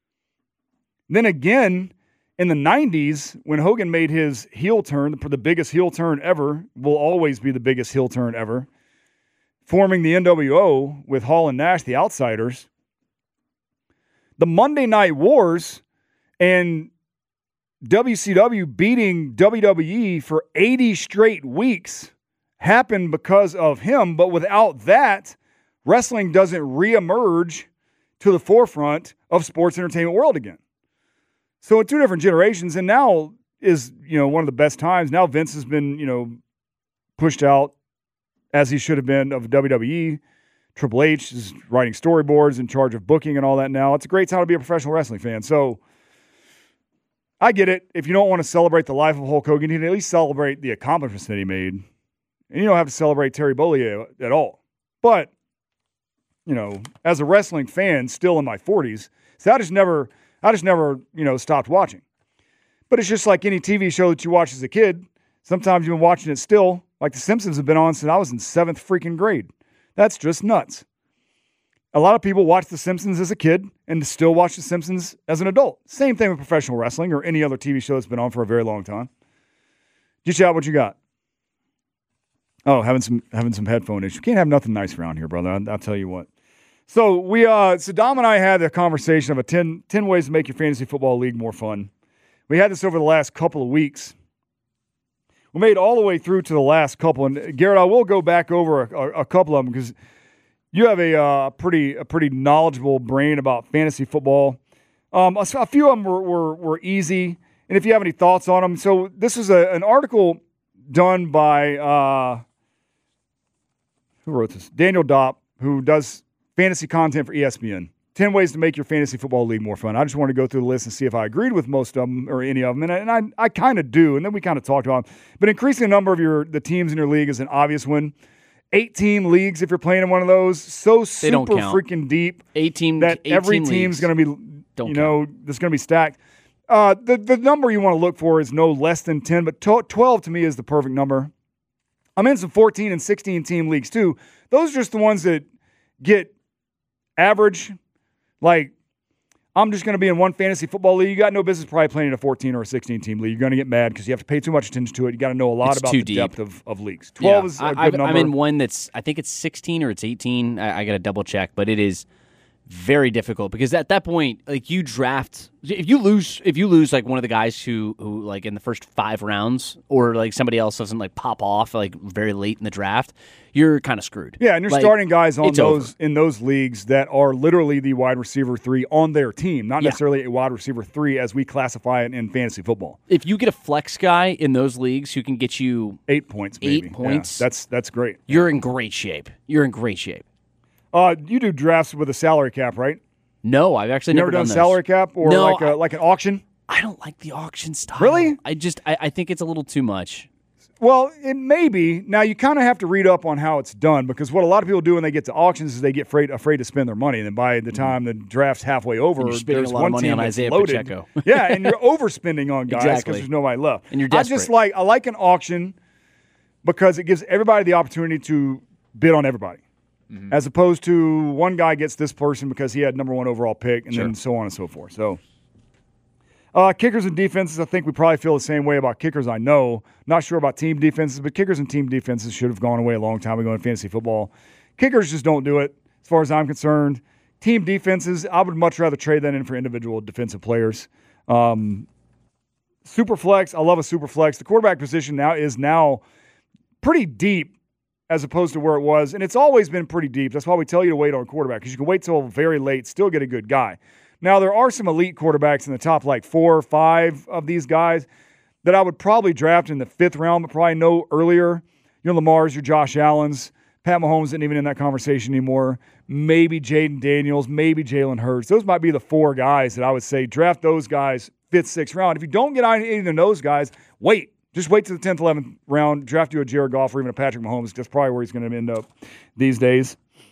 Then again, in the nineties, when Hogan made his heel turn, the biggest heel turn ever, will always be the biggest heel turn ever, forming the N W O with Hall and Nash, the Outsiders, the Monday Night Wars and W C W beating W W E for eighty straight weeks happened because of him. But without that, wrestling doesn't reemerge to the forefront of sports entertainment world again. So in two different generations, and now is, you know, one of the best times. Now Vince has been, you know, pushed out as he should have been of W W E. Triple H is writing storyboards, in charge of booking and all that now. It's a great time to be a professional wrestling fan. So I get it. If you don't want to celebrate the life of Hulk Hogan, you can at least celebrate the accomplishments that he made. And you don't have to celebrate Terry Bollea at all. But, you know, as a wrestling fan, still in my forties, so I just never, I just never, you know, stopped watching. But it's just like any T V show that you watch as a kid. Sometimes you've been watching it still, like The Simpsons have been on since I was in seventh freaking grade. That's just nuts. A lot of people watch The Simpsons as a kid and still watch The Simpsons as an adult. Same thing with professional wrestling or any other T V show that's been on for a very long time. Get you out what you got. Oh, having some having some headphone issues. You can't have nothing nice around here, brother. I'll, I'll tell you what. So we, uh, so Dom and I had a conversation of a ten, ten ways to make your fantasy football league more fun. We had this over the last couple of weeks. We made all the way through to the last couple, and Garrett, I will go back over a, a, a couple of them because you have a uh, pretty a pretty knowledgeable brain about fantasy football. Um, a, a few of them were, were were easy, and if you have any thoughts on them, so this is a, an article done by uh, who wrote this? Daniel Dopp, who does fantasy content for E S P N. ten ways to make your fantasy football league more fun. I just want to go through the list and see if I agreed with most of them or any of them. And I, and I, I kind of do. And then we kind of talked about them. But increasing the number of your the teams in your league is an obvious one. eighteen leagues if you're playing in one of those. So super freaking deep eighteen that eighteen every team's going to be, don't you know, count. that's going to be stacked. Uh, the, the number you want to look for is no less than ten, but twelve to me is the perfect number. I'm in some fourteen and sixteen team leagues too. Those are just the ones that get average. Like, I'm just going to be in one fantasy football league. You got no business probably playing in a fourteen or a sixteen team league. You're going to get mad because you have to pay too much attention to it. You got to know a lot It's about too the deep. depth of, of leagues. twelve Yeah. is a I, good I've- number. I'm in one that's, I think it's sixteen or it's eighteen. I, I got to double check, but it is very difficult because at that point, like you draft, if you lose, if you lose like one of the guys who, who like in the first five rounds, or like somebody else doesn't like pop off like very late in the draft, you're kind of screwed. Yeah, and you're Like, starting guys on it's those over. in those leagues that are literally the wide receiver three on their team, not Yeah. necessarily a wide receiver three as we classify it in fantasy football. If you get a flex guy in those leagues who can get you, Eight points, Eight baby. Yeah, points? that's that's great. you're in great shape. You're in great shape. Uh, you do drafts with a salary cap, right? No, I've actually You never, never done those. salary cap or No, like a, I- like an auction? I don't like the auction style. Really? I just I, I think it's a little too much. Well, it may be. Now, you kind of have to read up on how it's done because what a lot of people do when they get to auctions is they get afraid, afraid to spend their money. And then by the time the draft's halfway over, you're spending there's a lot of one money team on that's Isaiah loaded. Pacheco. Yeah, and you're overspending on guys because Exactly. there's nobody left. And you're I just desperate. like I like an auction because it gives everybody the opportunity to bid on everybody. Mm-hmm. As opposed to one guy gets this person because he had number one overall pick and Sure. then so on and so forth. So Uh, kickers and defenses, I think we probably feel the same way about kickers, I know. Not sure about team defenses, but kickers and team defenses should have gone away a long time ago in fantasy football. Kickers just don't do it, as far as I'm concerned. Team defenses, I would much rather trade that in for individual defensive players. Um, super flex, I love a super flex. The quarterback position now is now pretty deep as opposed to where it was, and it's always been pretty deep. That's why we tell you to wait on quarterback, because you can wait till very late, still get a good guy. Now, there are some elite quarterbacks in the top like four or five of these guys that I would probably draft in the fifth round, but probably no earlier. Your Lamars, your Josh Allens. Pat Mahomes isn't even in that conversation anymore. Maybe Jaden Daniels, maybe Jalen Hurts. Those might be the four guys that I would say draft those guys fifth, sixth round. If you don't get any of those guys, wait. Just wait to the tenth, eleventh round, draft you a Jared Goff or even a Patrick Mahomes. That's probably where he's going to end up these days.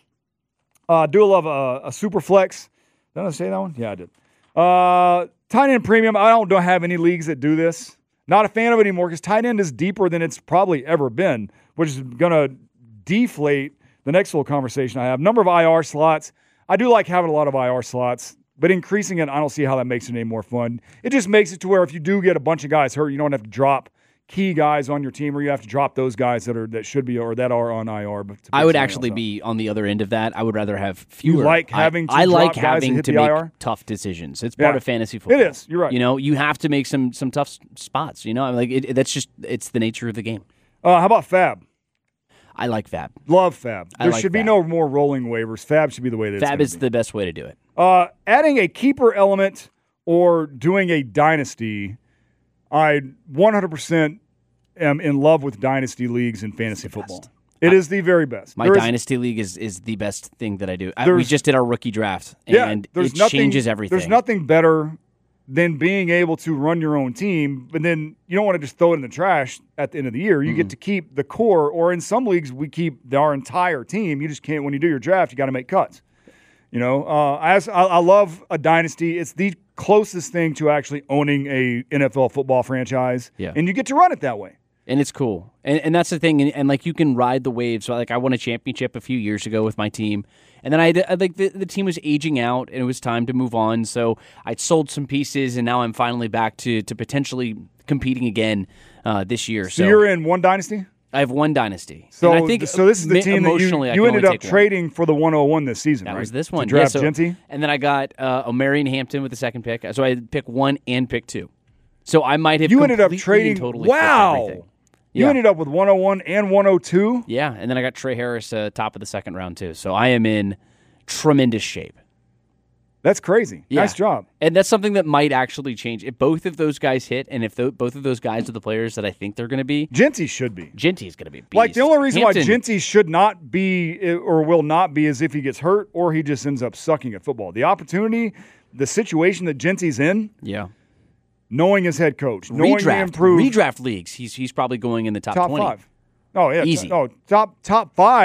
Uh, do love a, a super flex. Did I say that one? Yeah, I did. Uh, tight end premium. I don't, don't have any leagues that do this. Not a fan of it anymore because tight end is deeper than it's probably ever been, which is going to deflate the next little conversation I have. Number of I R slots. I do like having a lot of I R slots, but increasing it, I don't see how that makes it any more fun. It just makes it to where if you do get a bunch of guys hurt, you don't have to drop key guys on your team, or you have to drop those guys that are that should be or that are on I R. But to I pick would somebody actually else up. be on the other end of that. I would rather have fewer. like having to I, I like drop guys that having hit to the make I R? tough decisions. It's part Yeah. of fantasy football. It is. You're right. You know, you have to make some some tough s- spots. You know, like it, it- that's just it's the nature of the game. Uh, how about Fab? I like Fab. Love Fab. I There like should be Fab. no more rolling waivers. Fab should be the way that it's Fab gonna is be. the best way to do it. Uh, adding a keeper element or doing a dynasty, I one hundred percent am in love with dynasty leagues in fantasy football. best. It is the very best. My There is- dynasty league is, is the best thing that I do. I, we There's- just did our rookie draft, yeah, and there's it nothing, changes everything. There's nothing better than being able to run your own team, but then you don't want to just throw it in the trash at the end of the year. You Mm-hmm. get to keep the core, or in some leagues, we keep our entire team. You just can't, when you do your draft, you got to make cuts. You know, uh, as I, I love a dynasty. It's the closest thing to actually owning a N F L football franchise, Yeah. and you get to run it that way. And it's cool. And and that's the thing. And, and like you can ride the waves. So like I won a championship a few years ago with my team. And then I, I like the, the team was aging out and it was time to move on. So I'd sold some pieces and now I'm finally back to to potentially competing again uh, this year. So, So, you're in one dynasty. I have one dynasty. So, and I think so this is the me- team that you, emotionally I you can ended only up take one. trading for the one oh one this season, That right? was this To one. draft yeah, so, Genty. And then I got uh, Omarion Hampton with the second pick. So I had pick one and pick two. So I might have You ended up completely trading. and totally flipped wow. everything. You Yeah. ended up with one oh one and one oh two. Yeah, and then I got Trey Harris uh, top of the second round too. So I am in tremendous shape. That's crazy. Yeah. Nice job. And that's something that might actually change. If both of those guys hit, and if tho- both of those guys are the players that I think they're going to be, Genty should be. Genty's going to be a beast. Like the only reason Hampton, why Genty should not be eh, or will not be is if he gets hurt or he just ends up sucking at football. The opportunity, the situation that Genty's in, yeah, knowing his head coach, knowing he redraft, improved redraft leagues, he's he's probably going in the top, top twenty. five. Oh yeah, Easy. Oh, top top five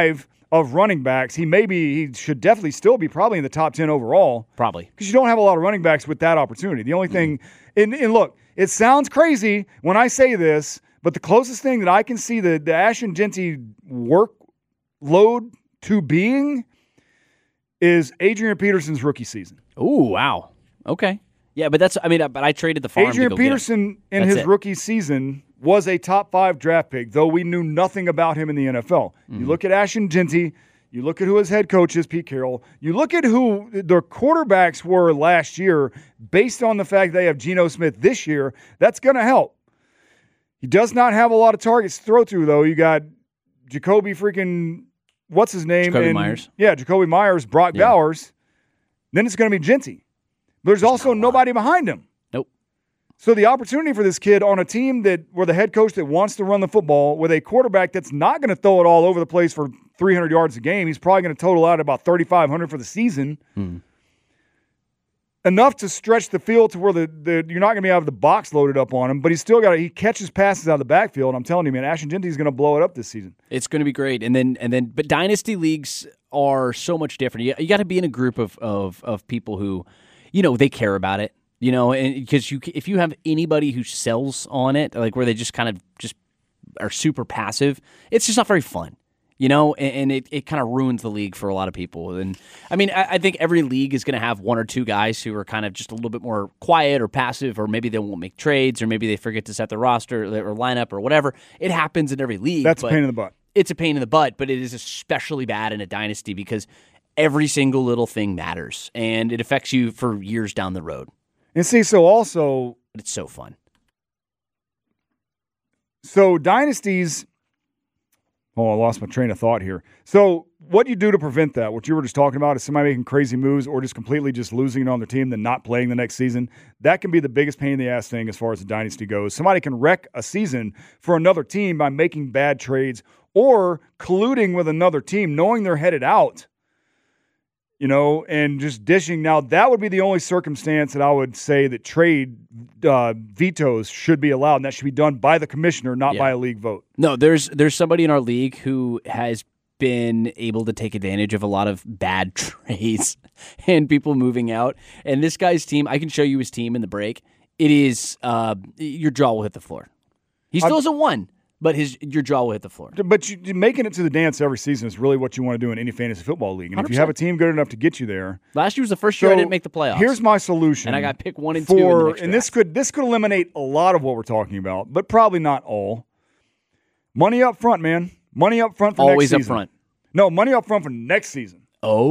of running backs, he maybe he should definitely still be probably in the top ten overall. Probably. Because you don't have a lot of running backs with that opportunity. The only thing, and, and look, it sounds crazy when I say this, but the closest thing that I can see the, the Ashton Jeanty workload to being is Adrian Peterson's rookie season. Ooh, wow. Okay. Yeah, but that's, I mean, but I traded the farm Adrian to go Peterson in That's his it. rookie season was a top five draft pick, though we knew nothing about him in the N F L. Mm-hmm. You look at Ashton Jeanty, you look at who his head coach is, Pete Carroll, you look at who their quarterbacks were last year based on the fact they have Geno Smith this year, that's going to help. He does not have a lot of targets to throw to, though. You got Jacoby freaking, what's his name? Jacoby and, Myers. Yeah, Jacoby Myers, Brock Yeah. Bowers. Then it's going to be Jeanty. There's, There's also nobody behind him. Nope. So the opportunity for this kid on a team that where the head coach that wants to run the football with a quarterback that's not going to throw it all over the place for three hundred yards a game. He's probably going to total out about thirty-five hundred for the season. Hmm. Enough to stretch the field to where the, the you're not going to be able to have the box loaded up on him, but he's still got he catches passes out of the backfield. I'm telling you, man, Ashton Jeanty is going to blow it up this season. It's going to be great, and then and then, but dynasty leagues are so much different. You, you got to be in a group of of of people who, you know, they care about it. You know, and because you, if you have anybody who sells on it, like where they just kind of just are super passive, it's just not very fun. You know, and, and it, it kind of ruins the league for a lot of people. And I mean, I, I think every league is going to have one or two guys who are kind of just a little bit more quiet or passive, or maybe they won't make trades, or maybe they forget to set the roster or lineup or whatever. It happens in every league. That's a pain in the butt. It's a pain in the butt, but it is especially bad in a dynasty because every single little thing matters, and it affects you for years down the road. And see, so also... But it's so fun. So dynasties... Oh, I lost my train of thought here. So what do you do to prevent that? What you were just talking about is somebody making crazy moves or just completely just losing it on their team, then not playing the next season. That can be the biggest pain in the ass thing as far as the dynasty goes. Somebody can wreck a season for another team by making bad trades or colluding with another team, knowing they're headed out. You know, and just dishing. Now, that would be the only circumstance that I would say that trade uh, vetoes should be allowed, and that should be done by the commissioner, not Yeah. by a league vote. No, there's there's somebody in our league who has been able to take advantage of a lot of bad trades and people moving out. And this guy's team, I can show you his team in the break. It is, uh, your jaw will hit the floor. He still hasn't won. But his your jaw will hit the floor. But you, making it to the dance every season is really what you want to do in any fantasy football league. And one hundred percent. if you have a team good enough to get you there. Last year was the first year so I didn't make the playoffs. Here's my solution. And I got pick one and for, two in the next And draft. this could this could eliminate a lot of what we're talking about, but probably not all. Money up front, man. Money up front for Always next up season. front. No, money up front for next season.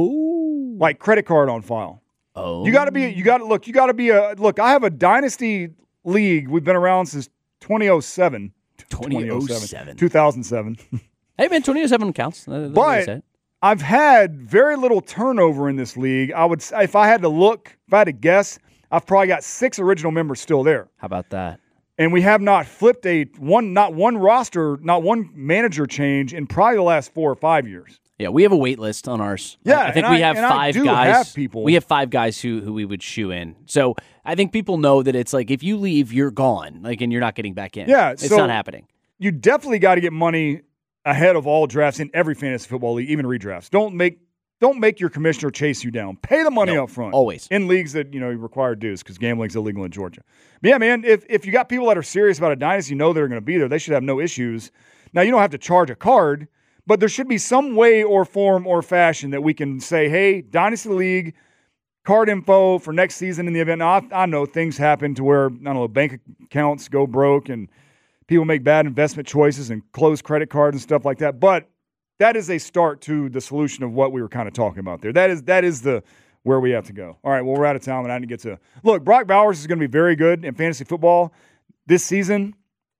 Oh. Like credit card on file. Oh. You got to be. You got to look. You got to be a look. I have a dynasty league. We've been around since twenty oh seven. twenty oh seven. two thousand seven. Hey, man, twenty oh seven counts. That's what I But said. I've had very little turnover in this league. I would, if I had to look, if I had to guess, I've probably got six original members still there. How about that? And we have not flipped a one, not one roster, not one manager change in probably the last four or five years. Yeah, we have a wait list on ours. Yeah, I think and we I- have and I five do guys. have people. We have five guys who who we would shoe in. So I think people know that it's like if you leave, you're gone. Like, and you're not getting back in. Yeah, it's so- not happening. You definitely got to get money ahead of all drafts in every fantasy football league, even redrafts. Don't make don't make your commissioner chase you down. Pay the money No, up front. always. In leagues that, you know, require dues because gambling's illegal in Georgia. But yeah, man, if if you got people that are serious about a dynasty, you know they're going to be there, they should have no issues. Now, you don't have to charge a card, but there should be some way or form or fashion that we can say, hey, Dynasty League, card info for next season in the event. Now, I, I know things happen to where, I don't know, bank accounts go broke and people make bad investment choices and close credit cards and stuff like that. But that is a start to the solution of what we were kind of talking about there. That is that is the where we have to go. All right, well, we're out of time, and I didn't get to look. Brock Bowers is going to be very good in fantasy football this season.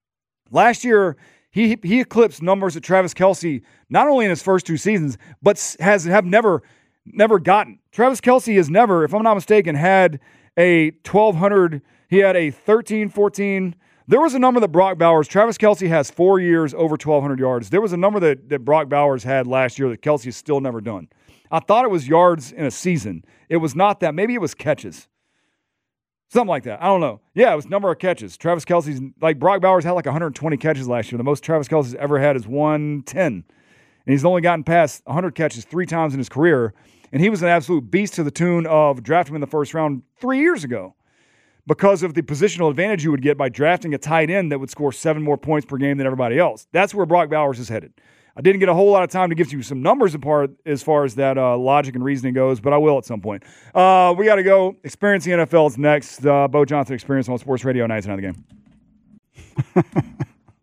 Last year, he he eclipsed numbers that Travis Kelce not only in his first two seasons, but has have never never gotten. Travis Kelce has never, if I'm not mistaken, had a twelve hundred. He had a thirteen, fourteen. There was a number that Brock Bowers, Travis Kelce has four years over twelve hundred yards. There was a number that, that Brock Bowers had last year that Kelce has still never done. I thought it was yards in a season. It was not that. Maybe it was catches. Something like that. I don't know. Yeah, it was number of catches. Travis Kelce's, like Brock Bowers had like one hundred twenty catches last year. The most Travis Kelce's ever had is one ten. And and he's only gotten past one hundred catches three times in his career, and he was an absolute beast to the tune of drafting him in the first round three years ago because of the positional advantage you would get by drafting a tight end that would score seven more points per game than everybody else. That's where Brock Bowers is headed. I didn't get a whole lot of time to give you some numbers apart as far as that uh, logic and reasoning goes, but I will at some point. Uh, we got to go. Experience the N F L is next. Uh, Bo Johnson Experience on Sports Radio, ninety-nine The Game.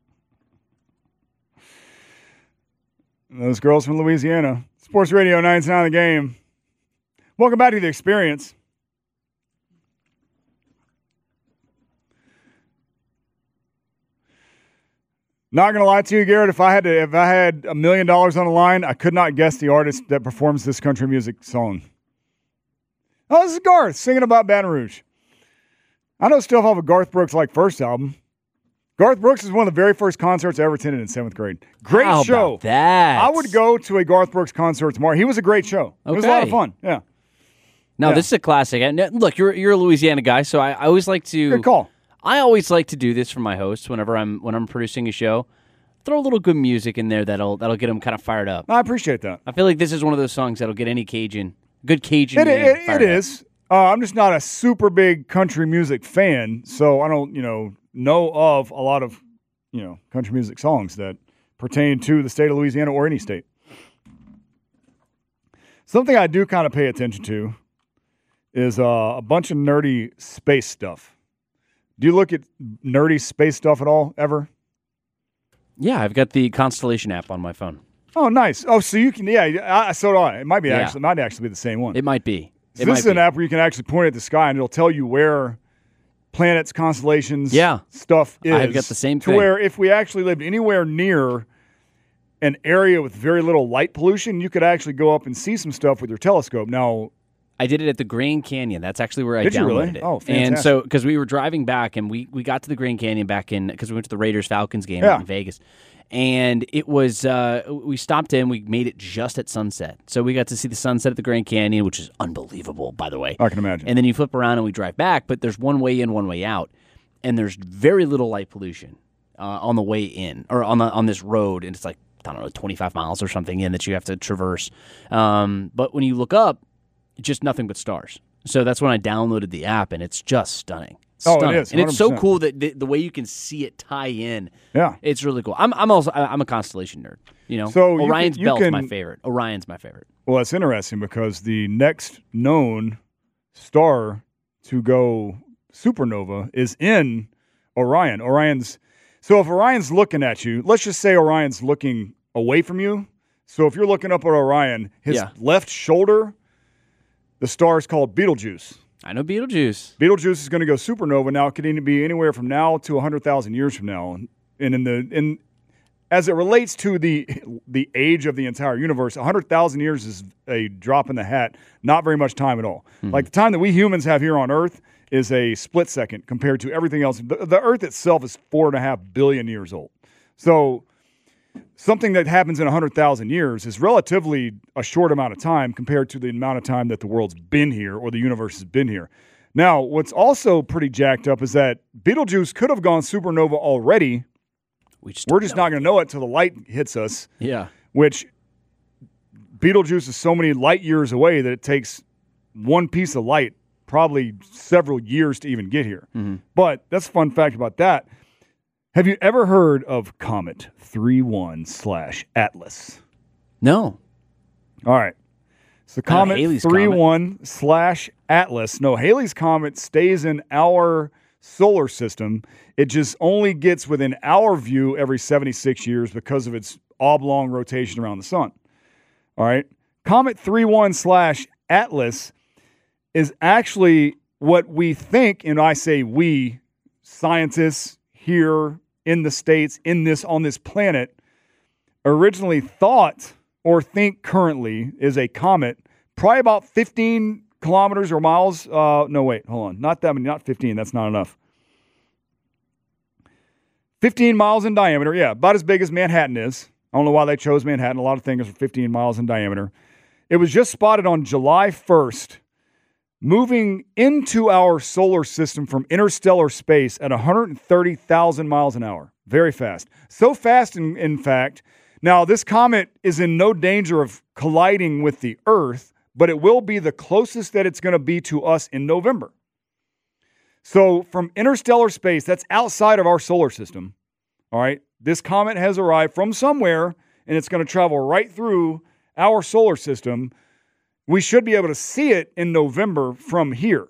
Those girls from Louisiana. Sports Radio, ninety-nine The Game. Welcome back to The Experience. Not gonna lie to you, Garrett. If I had to, if I had a million dollars on the line, I could not guess the artist that performs this country music song. Oh, this is Garth singing about Baton Rouge. I know stuff off of Garth Brooks' like first album. Garth Brooks is one of the very first concerts I ever attended in seventh grade. Great How show. About that? I would go to a Garth Brooks concert tomorrow. He was a great show. Okay. It was a lot of fun. Yeah. No, yeah. This is a classic. And look, you're you're a Louisiana guy, so I, I always like to. Good call. I always like to do this for my hosts whenever I'm when I'm producing a show. Throw a little good music in there that'll that'll get them kind of fired up. I appreciate that. I feel like this is one of those songs that'll get any Cajun, good Cajun. It, man it, fired it up. is. Uh, I'm just not a super big country music fan, so I don't, you know, know of a lot of, you know, country music songs that pertain to the state of Louisiana or any state. Something I do kind of pay attention to is uh, a bunch of nerdy space stuff. Do you look at nerdy space stuff at all, ever? Yeah, I've got the Constellation app on my phone. Oh, nice. Oh, so you can, yeah, I, so do I. It might be Yeah. actually, it might actually be the same one. It might be. So It this might is an be. app where you can actually point at the sky and it'll tell you where planets, constellations, Yeah. stuff is. I've got the same to thing. where if we actually lived anywhere near an area with very little light pollution, you could actually go up and see some stuff with your telescope. Now, I did it at the Grand Canyon. That's actually where I Did you downloaded really? it. Oh, And fantastic. so, because we were driving back, and we, we got to the Grand Canyon back in, because we went to the Raiders-Falcons game Yeah. out in Vegas. And it was, uh, we stopped in, we made it just at sunset. So we got to see the sunset at the Grand Canyon, which is unbelievable, by the way. I can imagine. And then you flip around and we drive back, but there's one way in, one way out. And there's very little light pollution uh, on the way in, or on the on this road, and it's like, I don't know, twenty-five miles or something in that you have to traverse. Um, but when you look up, just nothing but stars. So that's when I downloaded the app, and it's just stunning. Oh, it Stunning. is, and it's so one hundred percent. cool that the, the way you can see it tie in. Yeah. It's really cool. I'm I'm also I'm a constellation nerd. You know, So you Orion's can- you Belt's can- my favorite. Orion's my favorite. Well, that's interesting because the next known star to go supernova is in Orion. Orion's so if Orion's looking at you, let's just say Orion's looking away from you. So if you're looking up at Orion, his Yeah. left shoulder, the star is called Betelgeuse. I know Beetlejuice. Betelgeuse is going to go supernova now. It could even be anywhere from now to one hundred thousand years from now. And in the in as it relates to the the age of the entire universe, one hundred thousand years is a drop in the hat, not very much time at all. Mm-hmm. Like the time that we humans have here on Earth is a split second compared to everything else. The, the Earth itself is four and a half billion years old. So something that happens in one hundred thousand years is relatively a short amount of time compared to the amount of time that the world's been here or the universe has been here. Now, what's also pretty jacked up is that Betelgeuse could have gone supernova already. We just We're just not going to know it till the light hits us, yeah. which Betelgeuse is so many light years away that it takes one piece of light probably several years to even get here. Mm-hmm. But that's a fun fact about that. Have you ever heard of Comet thirty-one slash Atlas? No. All right. So Not Comet Halley's thirty-one slash Atlas. No, Halley's Comet stays in our solar system. It just only gets within our view every seventy-six years because of its oblong rotation around the sun. All right. Comet thirty-one slash Atlas is actually what we think, and I say we, scientists here in the States, in this, on this planet, originally thought or think currently is a comet, probably about fifteen kilometers or miles. Uh, no, wait, hold on. Not that many, not fifteen. That's not enough. fifteen miles in diameter. Yeah, about as big as Manhattan is. I don't know why they chose Manhattan. A lot of things are fifteen miles in diameter. It was just spotted on July first, moving into our solar system from interstellar space at one hundred thirty thousand miles an hour. Very fast. So fast, in, in fact, Now, this comet is in no danger of colliding with the Earth, but it will be the closest that it's going to be to us in November. So from interstellar space, that's outside of our solar system, all right, this comet has arrived from somewhere, and it's going to travel right through our solar system. We should be able to see it in November from here.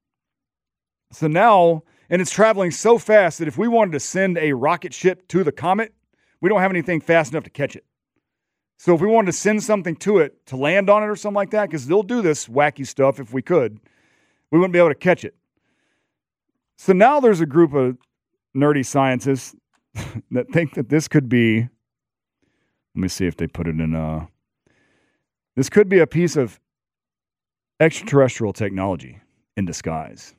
So now, and it's traveling so fast that if we wanted to send a rocket ship to the comet, we don't have anything fast enough to catch it. So if we wanted to send something to it to land on it or something like that, because they'll do this wacky stuff if we could, we wouldn't be able to catch it. So now there's a group of nerdy scientists that think that this could be, let me see if they put it in, uh, this could be a piece of extraterrestrial technology in disguise.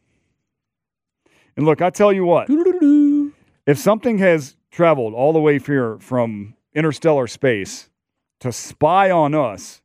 And look, I tell you what, if something has traveled all the way here from interstellar space to spy on us,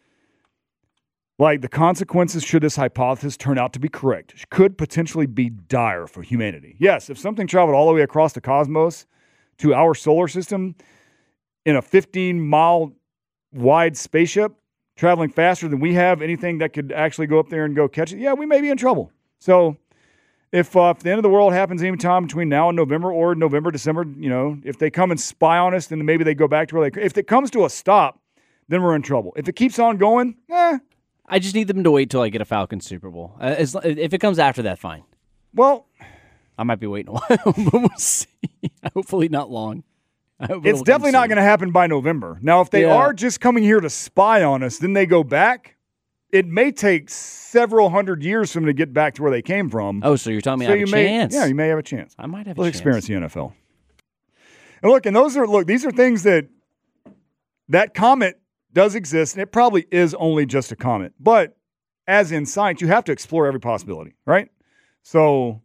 like the consequences should this hypothesis turn out to be correct could potentially be dire for humanity. Yes, if something traveled all the way across the cosmos to our solar system in a fifteen mile wide spaceship, traveling faster than we have, anything that could actually go up there and go catch it, yeah, we may be in trouble. So if, uh, if the end of the world happens anytime between now and November or November, December, you know, if they come and spy on us, then maybe they go back to where they, if it comes to a stop, then we're in trouble. If it keeps on going, eh. I just need them to wait till I get a Falcons Super Bowl. Uh, as, if it comes after that, fine. Well, I might be waiting a while, but we'll see. Hopefully not long. It's definitely not going to happen by November. Now, if they yeah. are just coming here to spy on us, then they go back. It may take several hundred years for them to get back to where they came from. Oh, so you're telling me so I have you a may, chance? Yeah, you may have a chance. I might have Let's a chance. experience the N F L. And look, and those are look. These are things that that comet does exist, and it probably is only just a comet. But as in science, you have to explore every possibility, right? So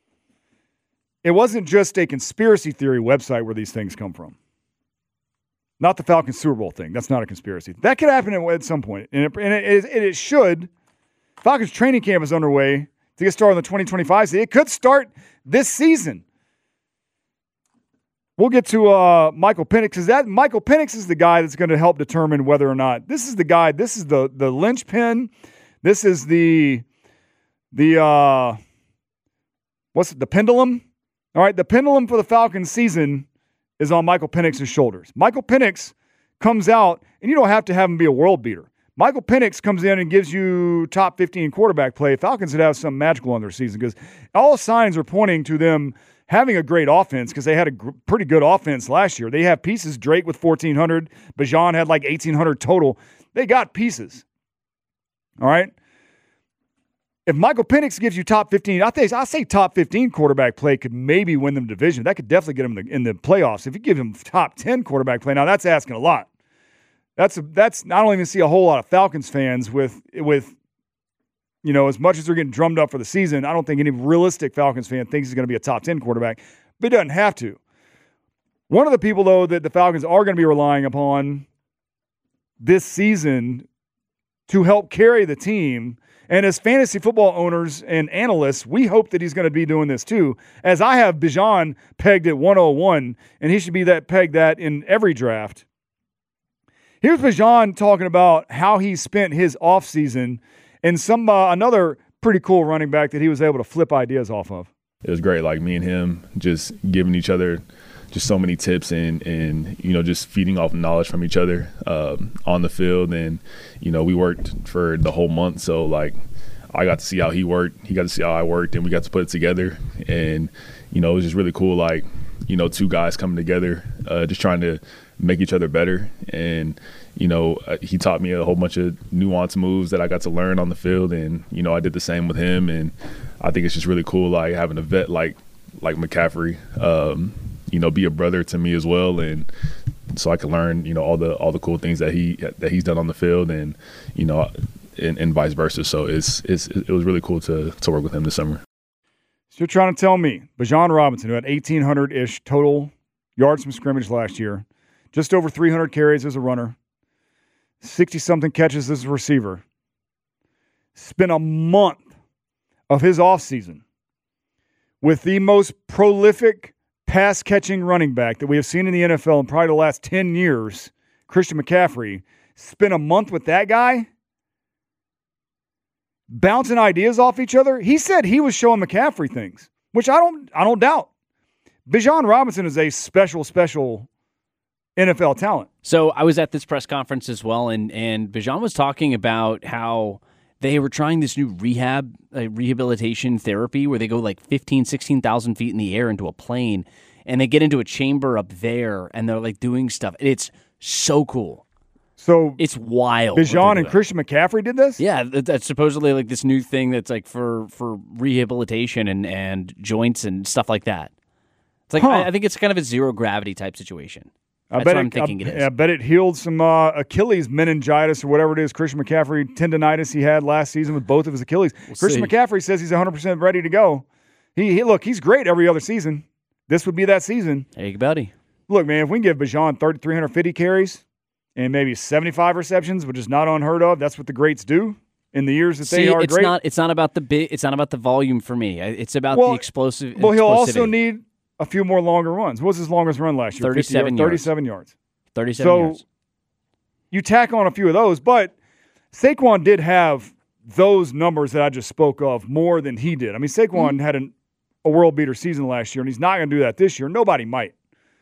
it wasn't just a conspiracy theory website where these things come from. Not the Falcons Super Bowl thing. That's not a conspiracy. That could happen at some point, and it, and it, and it should. Falcons training camp is underway to get started in the twenty twenty-five season. It could start this season. We'll get to uh, Michael Penix, because that Michael Penix is the guy that's going to help determine whether or not this is the guy. This is the the linchpin. This is the the uh, what's it, the pendulum? All right, the pendulum for the Falcons season is on Michael Penix's shoulders. Michael Penix comes out, and you don't have to have him be a world beater. Michael Penix comes in and gives you top fifteen quarterback play. Falcons would have something magical on their season, because all signs are pointing to them having a great offense, because they had a gr- pretty good offense last year. They have pieces. Drake with fourteen hundred. Bijan had like eighteen hundred total. They got pieces. All right? If Michael Penix gives you top fifteen, I think I say top fifteen quarterback play could maybe win them division. That could definitely get them in the, in the playoffs. If you give him top ten quarterback play, now that's asking a lot. That's a, that's I don't even see a whole lot of Falcons fans with with you know, as much as they're getting drummed up for the season. I don't think any realistic Falcons fan thinks he's going to be a top ten quarterback, but he doesn't have to. One of the people though that the Falcons are going to be relying upon this season to help carry the team. And as fantasy football owners and analysts, we hope that he's going to be doing this too. As I have Bijan pegged at one oh one, and he should be that pegged that in every draft. Here's Bijan talking about how he spent his offseason and some uh, another pretty cool running back that he was able to flip ideas off of. It was great, like me and him just giving each other just so many tips and, and you know, just feeding off knowledge from each other um, on the field. And, you know, we worked for the whole month. So, like, I got to see how he worked. He got to see how I worked, and we got to put it together. And, you know, it was just really cool, like, you know, two guys coming together, uh, just trying to make each other better. And, you know, he taught me a whole bunch of nuanced moves that I got to learn on the field. And, you know, I did the same with him. And I think it's just really cool, like, having a vet like like McCaffrey, um, you know, be a brother to me as well. And so I can learn, you know, all the all the cool things that he that he's done on the field, and, you know, and, and vice versa. So it's it's it was really cool to to work with him this summer. So you're trying to tell me Bijan Robinson, who had eighteen hundred-ish total yards from scrimmage last year, just over three hundred carries as a runner, sixty-something catches as a receiver, spent a month of his offseason with the most prolific pass-catching running back that we have seen in the N F L in probably the last ten years, Christian McCaffrey, spent a month with that guy, bouncing ideas off each other. He said he was showing McCaffrey things, which I don't I don't doubt. Bijan Robinson is a special, special N F L talent. So I was at this press conference as well, and, and Bijan was talking about how they were trying this new rehab, uh, rehabilitation therapy where they go like fifteen, sixteen thousand feet in the air into a plane, and they get into a chamber up there, and they're like doing stuff. It's so cool. So it's wild. Bijan and Christian McCaffrey did this? Yeah, that's supposedly like this new thing that's like for, for rehabilitation and, and joints and stuff like that. It's like, huh. I, I think it's kind of a zero gravity type situation. I That's bet what I'm it, thinking I, it is. I bet it healed some uh, Achilles meningitis or whatever it is, Christian McCaffrey tendonitis he had last season with both of his Achilles. We'll Christian see. McCaffrey says he's one hundred percent ready to go. He, he Look, he's great every other season. This would be that season. There you go, buddy. Look, man, if we can give Bijan thirty, three hundred fifty carries and maybe seventy-five receptions, which is not unheard of, that's what the greats do in the years that See, they are it's great. Not, it's not about the big, It's not about the volume for me. It's about well, the explosive. Well, he'll also explosivity. need a few more longer runs. What was his longest run last year? thirty-seven yards. thirty-seven yards. thirty-seven so yards. You tack on a few of those, but Saquon did have those numbers that I just spoke of more than he did. I mean, Saquon mm-hmm. had an, a world beater season last year, and he's not going to do that this year. Nobody might.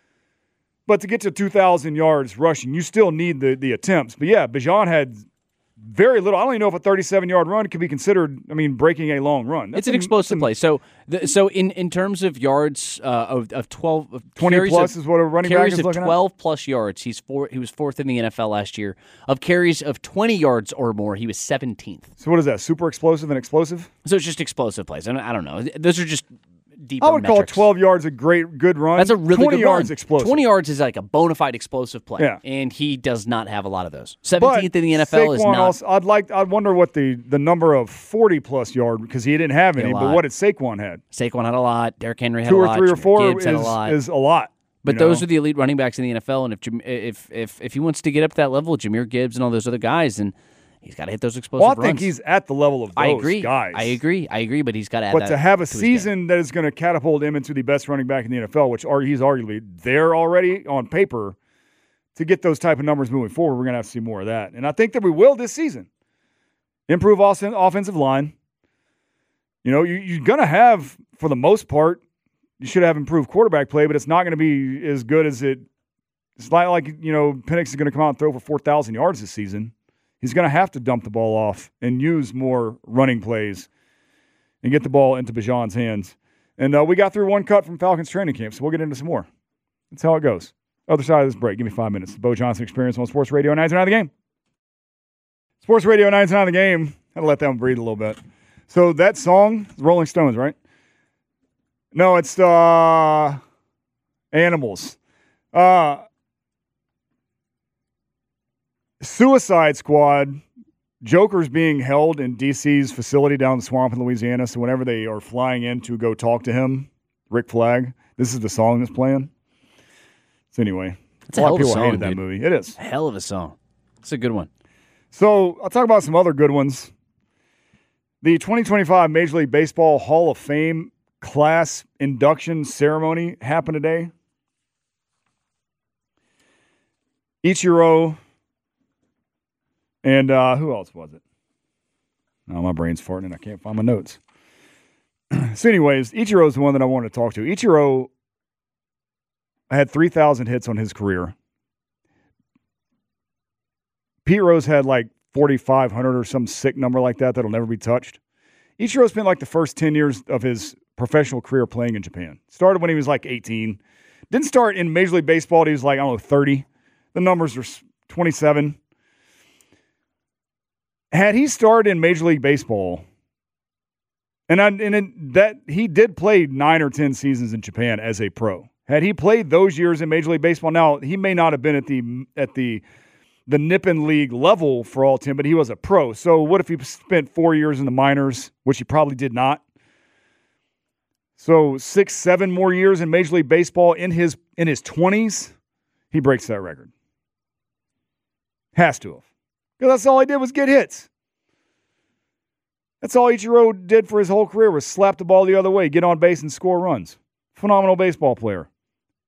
But to get to two thousand yards rushing, you still need the, the attempts. But yeah, Bijan had very little. I don't even know if a thirty-seven-yard run could be considered, I mean, breaking a long run. That's it's an a, explosive a, play. So the, so in, in terms of yards uh, of, of twelve of twenty plus of, is what a running back carries is of looking twelve at? plus yards. He's four, he was fourth in the N F L last year. Of carries of twenty yards or more, he was seventeenth. So what is that, super explosive and explosive? So it's just explosive plays. I don't, I don't know. Those are just deeper I would metrics. call twelve yards a great, good run. That's a really twenty good yards run. explosive. twenty yards is like a bona fide explosive play. Yeah. And he does not have a lot of those. seventeenth but in the N F L Saquon is not. Also, I'd like. I'd wonder what the, the number of forty plus yard, because he didn't have any. But what did Saquon had? Saquon had a lot. Derrick Henry had Two a or lot. three or Jahmyr four Gibbs is, had a lot. is a lot. But you those know? are the elite running backs in the N F L, and if Jam- if if if he wants to get up to that level, Jahmyr Gibbs and all those other guys, then he's got to hit those explosive Well, I runs. think he's at the level of those I agree. guys. I agree. I agree. But he's got to add But that to have a to his season game. that is going to catapult him into the best running back in the N F L, which are, he's arguably there already on paper, to get those type of numbers moving forward, we're going to have to see more of that. And I think that we will this season. Improve off- offensive line. You know, you, you're going to have, for the most part, you should have improved quarterback play, but it's not going to be as good as it. It's not like, you know, Penix is going to come out and throw for four thousand yards this season. He's going to have to dump the ball off and use more running plays and get the ball into Bijan's hands. And uh, we got through one cut from Falcons training camp, so we'll get into some more. That's how it goes. Other side of this break. Give me five minutes. The Bo Johnson Experience on Sports Radio ninety-nine of the Game. Sports Radio ninety-nine of the Game. I had to let that one breathe a little bit. So that song, Rolling Stones, right? No, it's uh, Animals. Uh, Suicide Squad. Joker's being held in D C's facility down the swamp in Louisiana. So whenever they are flying in to go talk to him, Rick Flag, this is the song that's playing. So anyway, it's a a lot hell of of a people song, hated that dude. movie. It is. A hell of a song. It's a good one. So I'll talk about some other good ones. The twenty twenty-five Major League Baseball Hall of Fame class induction ceremony happened today. Ichiro and uh, who else was it? Oh, my brain's farting and I can't find my notes. So anyways, Ichiro's the one that I wanted to talk to. Ichiro had three thousand hits on his career. Pete Rose had like forty-five hundred or some sick number like that that'll never be touched. Ichiro spent like the first ten years of his professional career playing in Japan. Started when he was like eighteen. Didn't start in Major League Baseball till he was like, I don't know, thirty. The numbers are twenty-seven. Had he started in Major League Baseball, and, I, and it, that he did play nine or ten seasons in Japan as a pro. Had he played those years in Major League Baseball, now he may not have been at the at the the Nippon League level for all ten, but he was a pro. So what if he spent four years in the minors, which he probably did not? So six, seven more years in Major League Baseball in his in his twenties, he breaks that record. Has to have. Because that's all he did was get hits. That's all Ichiro did for his whole career was slap the ball the other way, get on base and score runs. Phenomenal baseball player.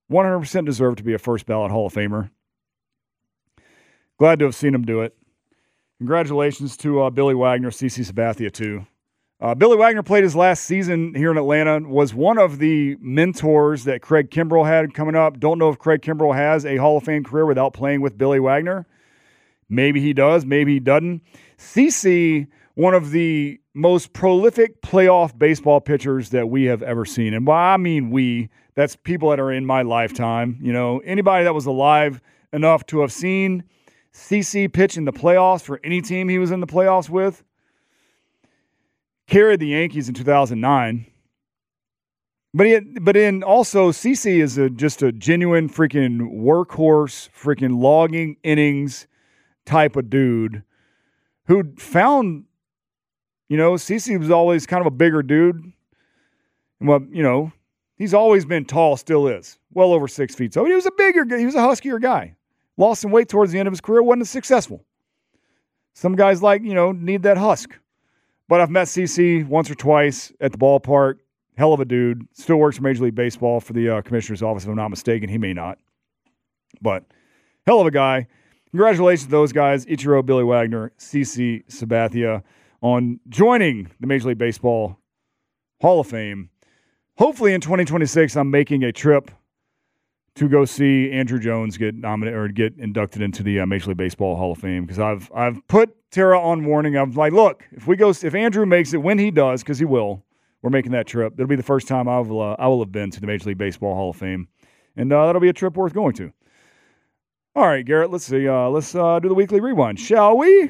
one hundred percent deserved to be a first ballot Hall of Famer. Glad to have seen him do it. Congratulations to uh, Billy Wagner, CeCe Sabathia, too. Uh, Billy Wagner played his last season here in Atlanta, was one of the mentors that Craig Kimbrell had coming up. Don't know if Craig Kimbrell has a Hall of Fame career without playing with Billy Wagner. Maybe he does, maybe he doesn't. CeCe, one of the most prolific playoff baseball pitchers that we have ever seen. And by I mean we, that's people that are in my lifetime. You know, anybody that was alive enough to have seen CeCe pitch in the playoffs for any team he was in the playoffs with. Carried the Yankees in two thousand nine. But he, but in also, CeCe is a, just a genuine freaking workhorse, freaking logging innings type of dude who found, you know, CeCe was always kind of a bigger dude. Well, you know, he's always been tall, still is. Well over six feet. So he was a bigger, he was a huskier guy. Lost some weight towards the end of his career, wasn't as successful. Some guys like, you know, need that husk. But I've met CeCe once or twice at the ballpark. Hell of a dude. Still works for Major League Baseball for the uh, commissioner's office, if I'm not mistaken. He may not. But hell of a guy. Congratulations to those guys, Ichiro, Billy Wagner, CeCe Sabathia, on joining the Major League Baseball Hall of Fame. Hopefully in twenty twenty-six, I'm making a trip to go see Andrew Jones get nominated or get inducted into the uh, Major League Baseball Hall of Fame, because I've I've put Tara on warning. I'm like, look, if we go, if Andrew makes it, when he does, because he will, we're making that trip. It'll be the first time I will uh, I will have been to the Major League Baseball Hall of Fame, and uh, that'll be a trip worth going to. All right, Garrett, let's see. Uh, let's uh, do the weekly rewind, shall we? I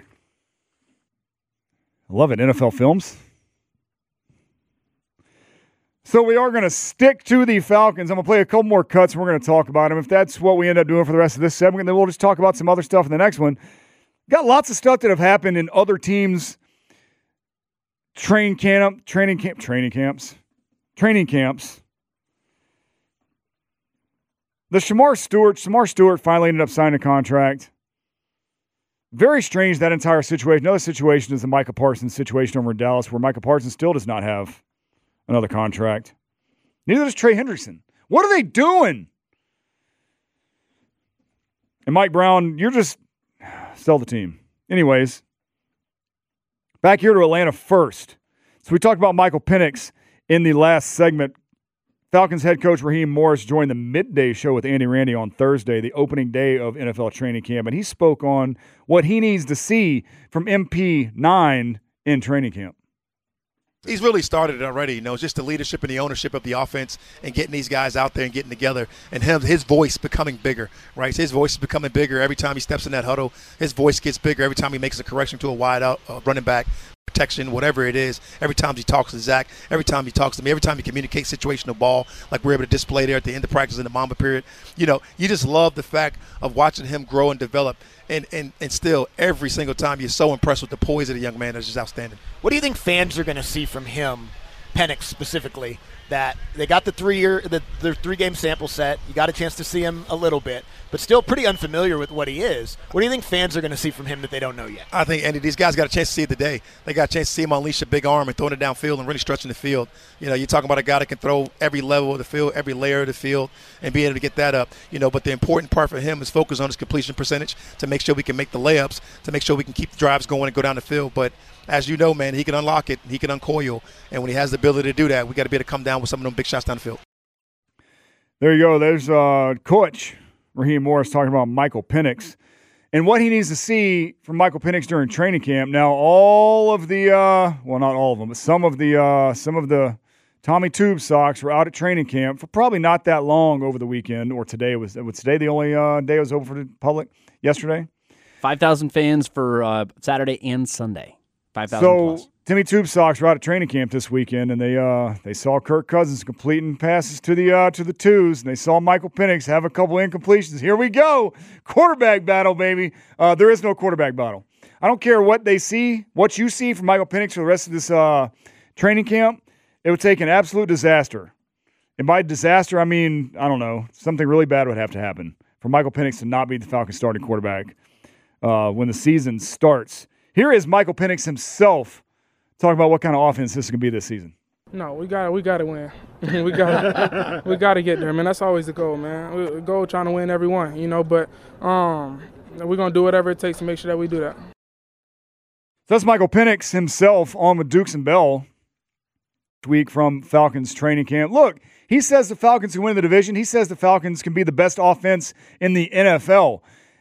love it, N F L films. So we are going to stick to the Falcons. I'm going to play a couple more cuts, and we're going to talk about them. If that's what we end up doing for the rest of this segment, then we'll just talk about some other stuff in the next one. Got lots of stuff that have happened in other teams' train camp, training camp, training camps, training camps. The Shamar Stewart, Shamar Stewart finally ended up signing a contract. Very strange, that entire situation. Another situation is the Micah Parsons situation over in Dallas, where Micah Parsons still does not have another contract. Neither does Trey Hendrickson. What are they doing? And Mike Brown, you're just sell the team. Anyways, back here to Atlanta first. So we talked about Michael Penix in the last segment. Falcons head coach Raheem Morris joined the midday show with Andy Randy on Thursday, the opening day of N F L training camp, and he spoke on what he needs to see from M P nine in training camp. He's really started it already, you know, just the leadership and the ownership of the offense and getting these guys out there and getting together, and him, his voice becoming bigger, right? His voice is becoming bigger every time he steps in that huddle. His voice gets bigger every time he makes a correction to a wide out uh, running back, protection, whatever it is. Every time he talks to Zach, every time he talks to me, every time he communicates situational ball, like we're able to display there at the end of practice in the Mamba period. You know, you just love the fact of watching him grow and develop. And, and and still, every single time, you're so impressed with the poise of the young man. That's just outstanding. What do you think fans are going to see from him, Penix specifically, that they got the three-year, the, the three-game sample set, you got a chance to see him a little bit, but still pretty unfamiliar with what he is. What do you think fans are going to see from him that they don't know yet? I think, Andy, these guys got a chance to see it today. They got a chance to see him unleash a big arm and throwing it downfield and really stretching the field. You know, you're talking about a guy that can throw every level of the field, every layer of the field, and be able to get that up. You know, but the important part for him is focus on his completion percentage to make sure we can make the layups, to make sure we can keep the drives going and go down the field. But as you know, man, he can unlock it, he can uncoil, and when he has the ability to do that, we got to be able to come down with some of them big shots down the field. There you go. There's uh, Coach Raheem Morris talking about Michael Penix and what he needs to see from Michael Penix during training camp. Now, all of the, uh, well, not all of them, but some of the, uh, some of the Tommy Tube Sox were out at training camp for probably not that long over the weekend, or today was, was today the only uh, day it was open for the public? Yesterday? five thousand fans for uh, Saturday and Sunday. five thousand so, plus. Timmy Tube Sox were out at training camp this weekend, and they uh, they saw Kirk Cousins completing passes to the uh, to the twos, and they saw Michael Penix have a couple incompletions. Here we go, quarterback battle, baby. Uh, there is no quarterback battle. I don't care what they see, what you see from Michael Penix for the rest of this uh, training camp. It would take an absolute disaster, and by disaster I mean I don't know, something really bad would have to happen for Michael Penix to not be the Falcons' starting quarterback uh, when the season starts. Here is Michael Penix himself talking about what kind of offense this is going to be this season. No, we got we got to win. we got we got to get there, man. That's always the goal, man. We, the goal trying to win every one, you know. But um, we're gonna do whatever it takes to make sure that we do that. So that's Michael Penix himself on with Dukes and Bell this week from Falcons training camp. Look, he says the Falcons can win the division. He says the Falcons can be the best offense in the N F L.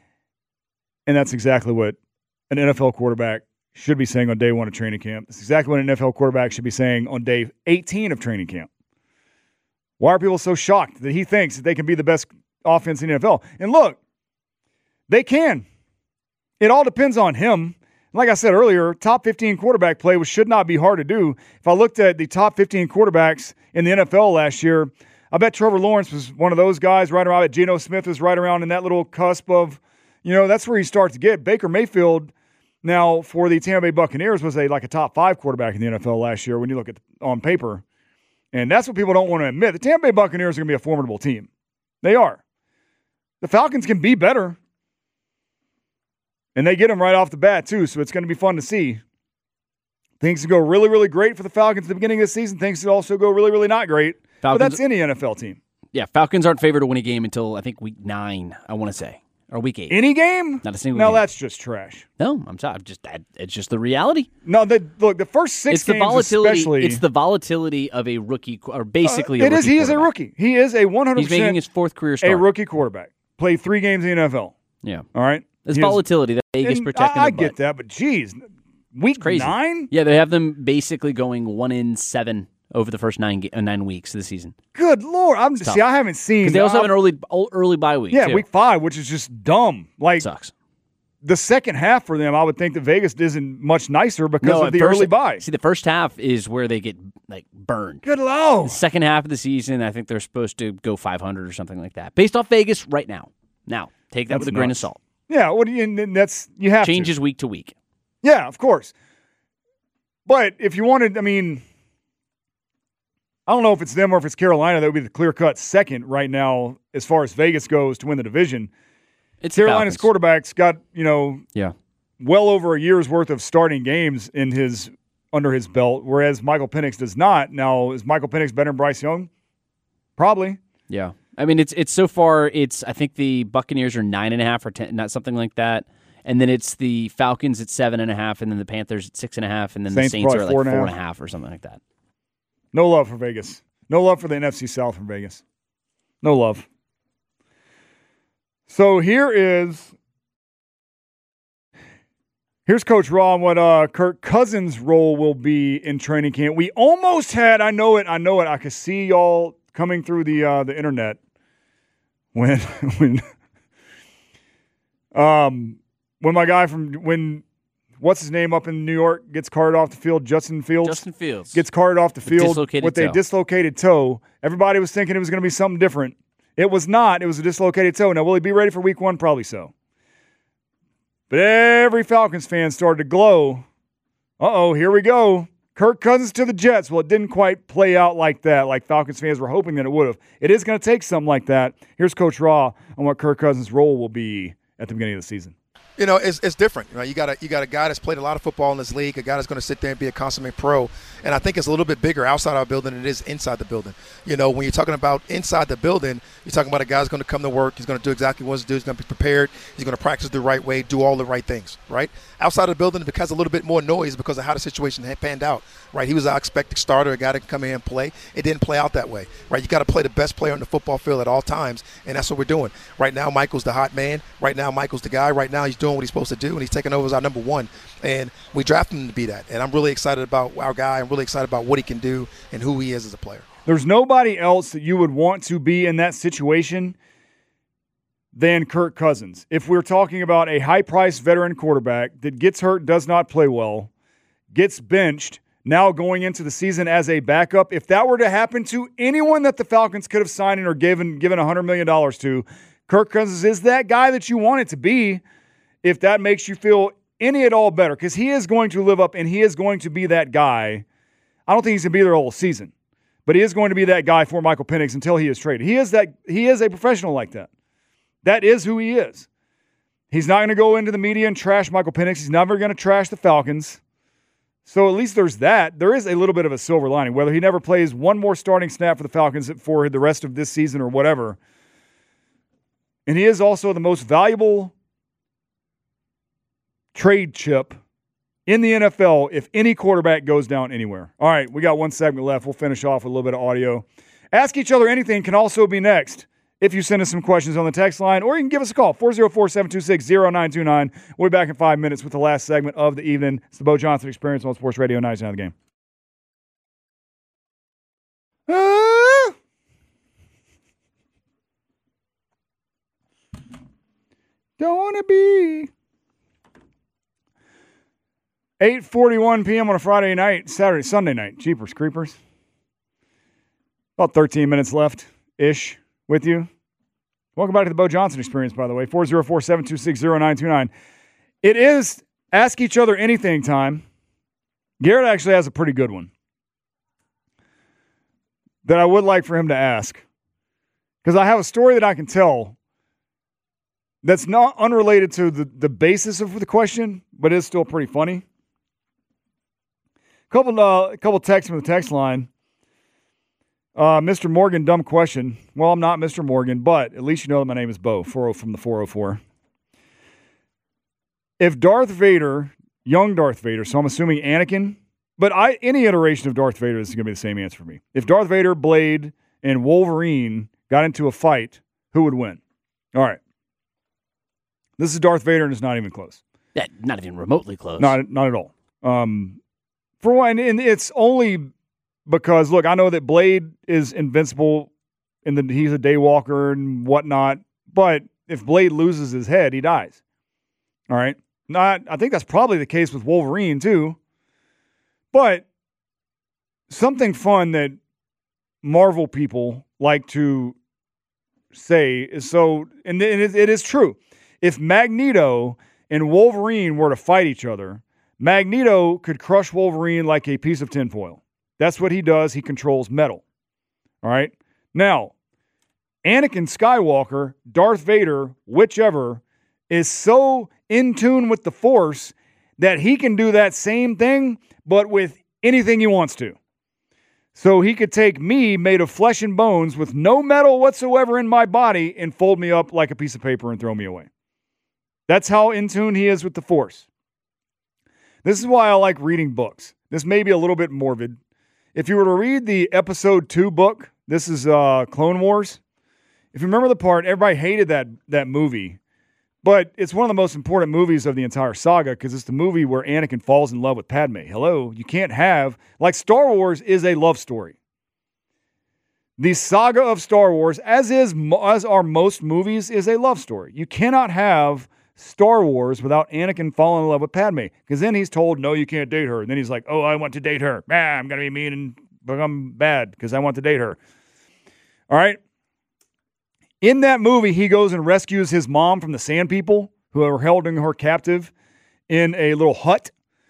And that's exactly what an N F L quarterback should be saying on day one of training camp. That's exactly what an N F L quarterback should be saying on day eighteen of training camp. Why are people so shocked that he thinks that they can be the best offense in the N F L? And look, they can. It all depends on him. Like I said earlier, top fifteen quarterback play which should not be hard to do. If I looked at the top fifteen quarterbacks in the N F L last year, I bet Trevor Lawrence was one of those guys right around. I bet Geno Smith was right around in that little cusp of, you know, that's where you start to get. Baker Mayfield, now for the Tampa Bay Buccaneers, was a like a top five quarterback in the N F L last year when you look at on paper. And that's what people don't want to admit. The Tampa Bay Buccaneers are going to be a formidable team. They are. The Falcons can be better. And they get them right off the bat, too, so it's going to be fun to see. Things can go really, really great for the Falcons at the beginning of the season. Things can also go really, really not great. Falcons, but that's any N F L team. Yeah, Falcons aren't favored to win a game until, I think, week nine, I want to say, or week eight. Any game? Not a single no, game. No, that's just trash. No, I'm sorry. I'm just, it's just the reality. No, the, look, the first six it's the games volatility, especially. It's the volatility of a rookie, or basically uh, a it rookie is. He is a rookie. He is a one hundred percent He's making his fourth career start. A rookie quarterback. Played three games in the N F L. Yeah. All right? It's he volatility is, that Vegas protecting I, I the get butt. that, but geez, week crazy. nine? Yeah, they have them basically going one in seven over the first nine uh, nine weeks of the season. Good Lord. I'm just, see, I haven't seen. Because they also uh, have an early early bye week, Yeah, too. week five, which is just dumb. Like, sucks. The second half for them, I would think that Vegas isn't much nicer because no, of the first, early bye. See, the first half is where they get, like, burned. Good Lord. The second half of the season, I think they're supposed to go five hundred or something like that. Based off Vegas right now. Now, take that That's with a grain of nuts. salt. Yeah, what do you, and that's, you have Changes to. week to week. Yeah, of course. But if you wanted, I mean, I don't know if it's them or if it's Carolina that would be the clear-cut second right now as far as Vegas goes to win the division. It's Carolina's quarterback's got, you know, yeah, well over a year's worth of starting games in his under his belt, whereas Michael Penix does not. Now, is Michael Penix better than Bryce Young? Probably. Yeah. I mean, it's it's so far, it's I think the Buccaneers are nine and a half or ten, not something like that. And then it's the Falcons at seven and a half, and then the Panthers at six and a half, and then Saints the Saints are like four four and a and a half. half or something like that. No love for Vegas. No love for the N F C South from Vegas. No love. So here is here's Coach Raw on what uh, Kirk Cousins' role will be in training camp. We almost had, I know it, I know it. I could see y'all coming through the uh, the internet when when um when my guy from when what's his name up in New York gets carted off the field, Justin Fields. Justin Fields gets carted off the field dislocated with toe. a dislocated toe. Everybody was thinking it was going to be something different. It was not. It was a dislocated toe. Now, will he be ready for week one? Probably so. But every Falcons fan started to glow. Uh-oh, here we go. Kirk Cousins to the Jets. Well, it didn't quite play out like that, like Falcons fans were hoping that it would have. It is going to take something like that. Here's Coach Raw on what Kirk Cousins' role will be at the beginning of the season. You know, it's it's different. Right? You got a you got a guy that's played a lot of football in this league, a guy that's going to sit there and be a consummate pro. And I think it's a little bit bigger outside our building than it is inside the building. You know, when you're talking about inside the building, you're talking about a guy who's going to come to work. He's going to do exactly what he's doing. He's going to be prepared. He's going to practice the right way, do all the right things. Right outside of the building, it becomes a little bit more noise because of how the situation had panned out. Right, he was our expected starter, a guy that can come in and play. It didn't play out that way. Right, you got to play the best player on the football field at all times, and that's what we're doing. Right now, Michael's the hot man. Right now, Michael's the guy. Right now, he's doing what he's supposed to do, and he's taking over as our number one. And we drafted him to be that. And I'm really excited about our guy. I'm really excited about what he can do and who he is as a player. There's nobody else that you would want to be in that situation than Kirk Cousins. If we're talking about a high-priced veteran quarterback that gets hurt, does not play well, gets benched, now going into the season as a backup, if that were to happen to anyone that the Falcons could have signed or given given one hundred million dollars to, Kirk Cousins is that guy that you want it to be if that makes you feel any at all better, because he is going to live up and he is going to be that guy. I don't think he's going to be there all season, but he is going to be that guy for Michael Penix until he is traded. He is that. He is a professional like that. That is who he is. He's not going to go into the media and trash Michael Penix. He's never going to trash the Falcons. So at least there's that. There is a little bit of a silver lining. Whether he never plays one more starting snap for the Falcons for the rest of this season or whatever. And he is also the most valuable trade chip in the N F L if any quarterback goes down anywhere. All right, we got one segment left. We'll finish off with a little bit of audio. Ask Each Other Anything can also be next if you send us some questions on the text line, or you can give us a call, four oh four, seven two six, oh nine two nine. We'll be back in five minutes with the last segment of the evening. It's the Bo Johnson Experience on Sports Radio ninety-nine The Game. Ah! Don't want to be. eight forty-one p.m. on a Friday night, Saturday, Sunday night. Jeepers Creepers. About thirteen minutes left-ish with you. Welcome back to the Bo Johnson Experience, by the way. four oh four, seven two six, oh nine two nine. It is Ask Each Other Anything time. Garrett actually has a pretty good one that I would like for him to ask. Because I have a story that I can tell that's not unrelated to the, the basis of the question, but is still pretty funny. Couple uh, couple texts from the text line. Uh, Mister Morgan, dumb question. Well, I'm not Mister Morgan, but at least you know that my name is Bo, four oh from the four oh four. If Darth Vader, young Darth Vader, so I'm assuming Anakin, but I any iteration of Darth Vader is going to be the same answer for me. If Darth Vader, Blade, and Wolverine got into a fight, who would win? All right. This is Darth Vader, and it's not even close. Yeah, not even remotely close. Not, not at all. Um, for one, and it's only because, look, I know that Blade is invincible and that he's a daywalker and whatnot, but if Blade loses his head, he dies. All right? Not, I think that's probably the case with Wolverine, too. But something fun that Marvel people like to say is so, and it, it is true. If Magneto and Wolverine were to fight each other, Magneto could crush Wolverine like a piece of tinfoil. That's what he does. He controls metal. All right? Now, Anakin Skywalker, Darth Vader, whichever, is so in tune with the Force that he can do that same thing, but with anything he wants to. So he could take me, made of flesh and bones, with no metal whatsoever in my body, and fold me up like a piece of paper and throw me away. That's how in tune he is with the Force. This is why I like reading books. This may be a little bit morbid. If you were to read the episode two book, this is uh, Clone Wars. If you remember the part, everybody hated that, that movie. But it's one of the most important movies of the entire saga because it's the movie where Anakin falls in love with Padme. Hello, you can't have... Like, Star Wars is a love story. The saga of Star Wars, as is as are most movies, is a love story. You cannot have Star Wars without Anakin falling in love with Padme. Because then he's told, no, you can't date her. And then he's like, oh, I want to date her. Ah, I'm going to be mean and become bad because I want to date her. All right? In that movie, he goes and rescues his mom from the Sand People who are holding her captive in a little hut.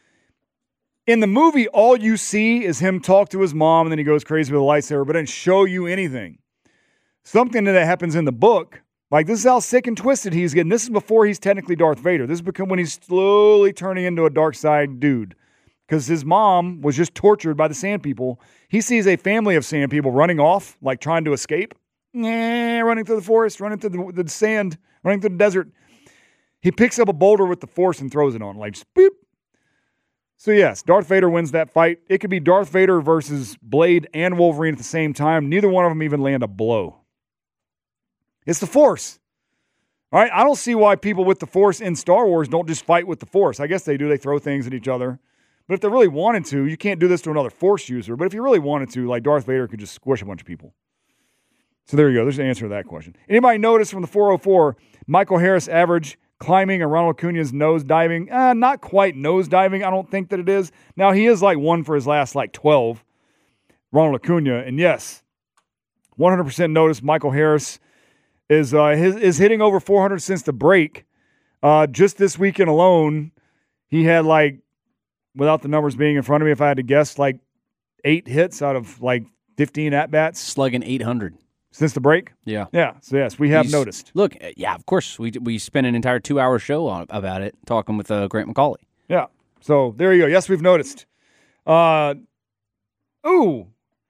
In the movie, all you see is him talk to his mom, and then he goes crazy with a lightsaber, but doesn't show you anything. Something that happens in the book, like this is how sick and twisted he's getting. This is before he's technically Darth Vader. This is become when he's slowly turning into a dark side dude. Because his mom was just tortured by the Sand People. He sees a family of Sand People running off, like trying to escape. Nah, running through the forest, running through the, the sand, running through the desert. He picks up a boulder with the Force and throws it on, like just boop. So yes, Darth Vader wins that fight. It could be Darth Vader versus Blade and Wolverine at the same time. Neither one of them even land a blow. It's the Force. All right, I don't see why people with the Force in Star Wars don't just fight with the Force. I guess they do. They throw things at each other. But if they really wanted to, you can't do this to another Force user. But if you really wanted to, like Darth Vader could just squish a bunch of people. So there you go. There's the answer to that question. Anybody notice from the four oh four, Michael Harris average climbing and Ronald Acuna's nose diving? Uh, not quite nose diving. I don't think that it is. Now, he is like one for his last like twelve, Ronald Acuna. And yes, one hundred percent notice Michael Harris is uh, his, is hitting over four hundred since the break. Uh, just this weekend alone, he had like, without the numbers being in front of me, if I had to guess, like eight hits out of like fifteen at-bats. Slugging eight hundred. Since the break? Yeah. Yeah, so yes, we have He's, noticed. Look, yeah, of course. We we spent an entire two-hour show on about it, talking with uh, Grant McCauley. Yeah, so there you go. Yes, we've noticed. Uh, ooh.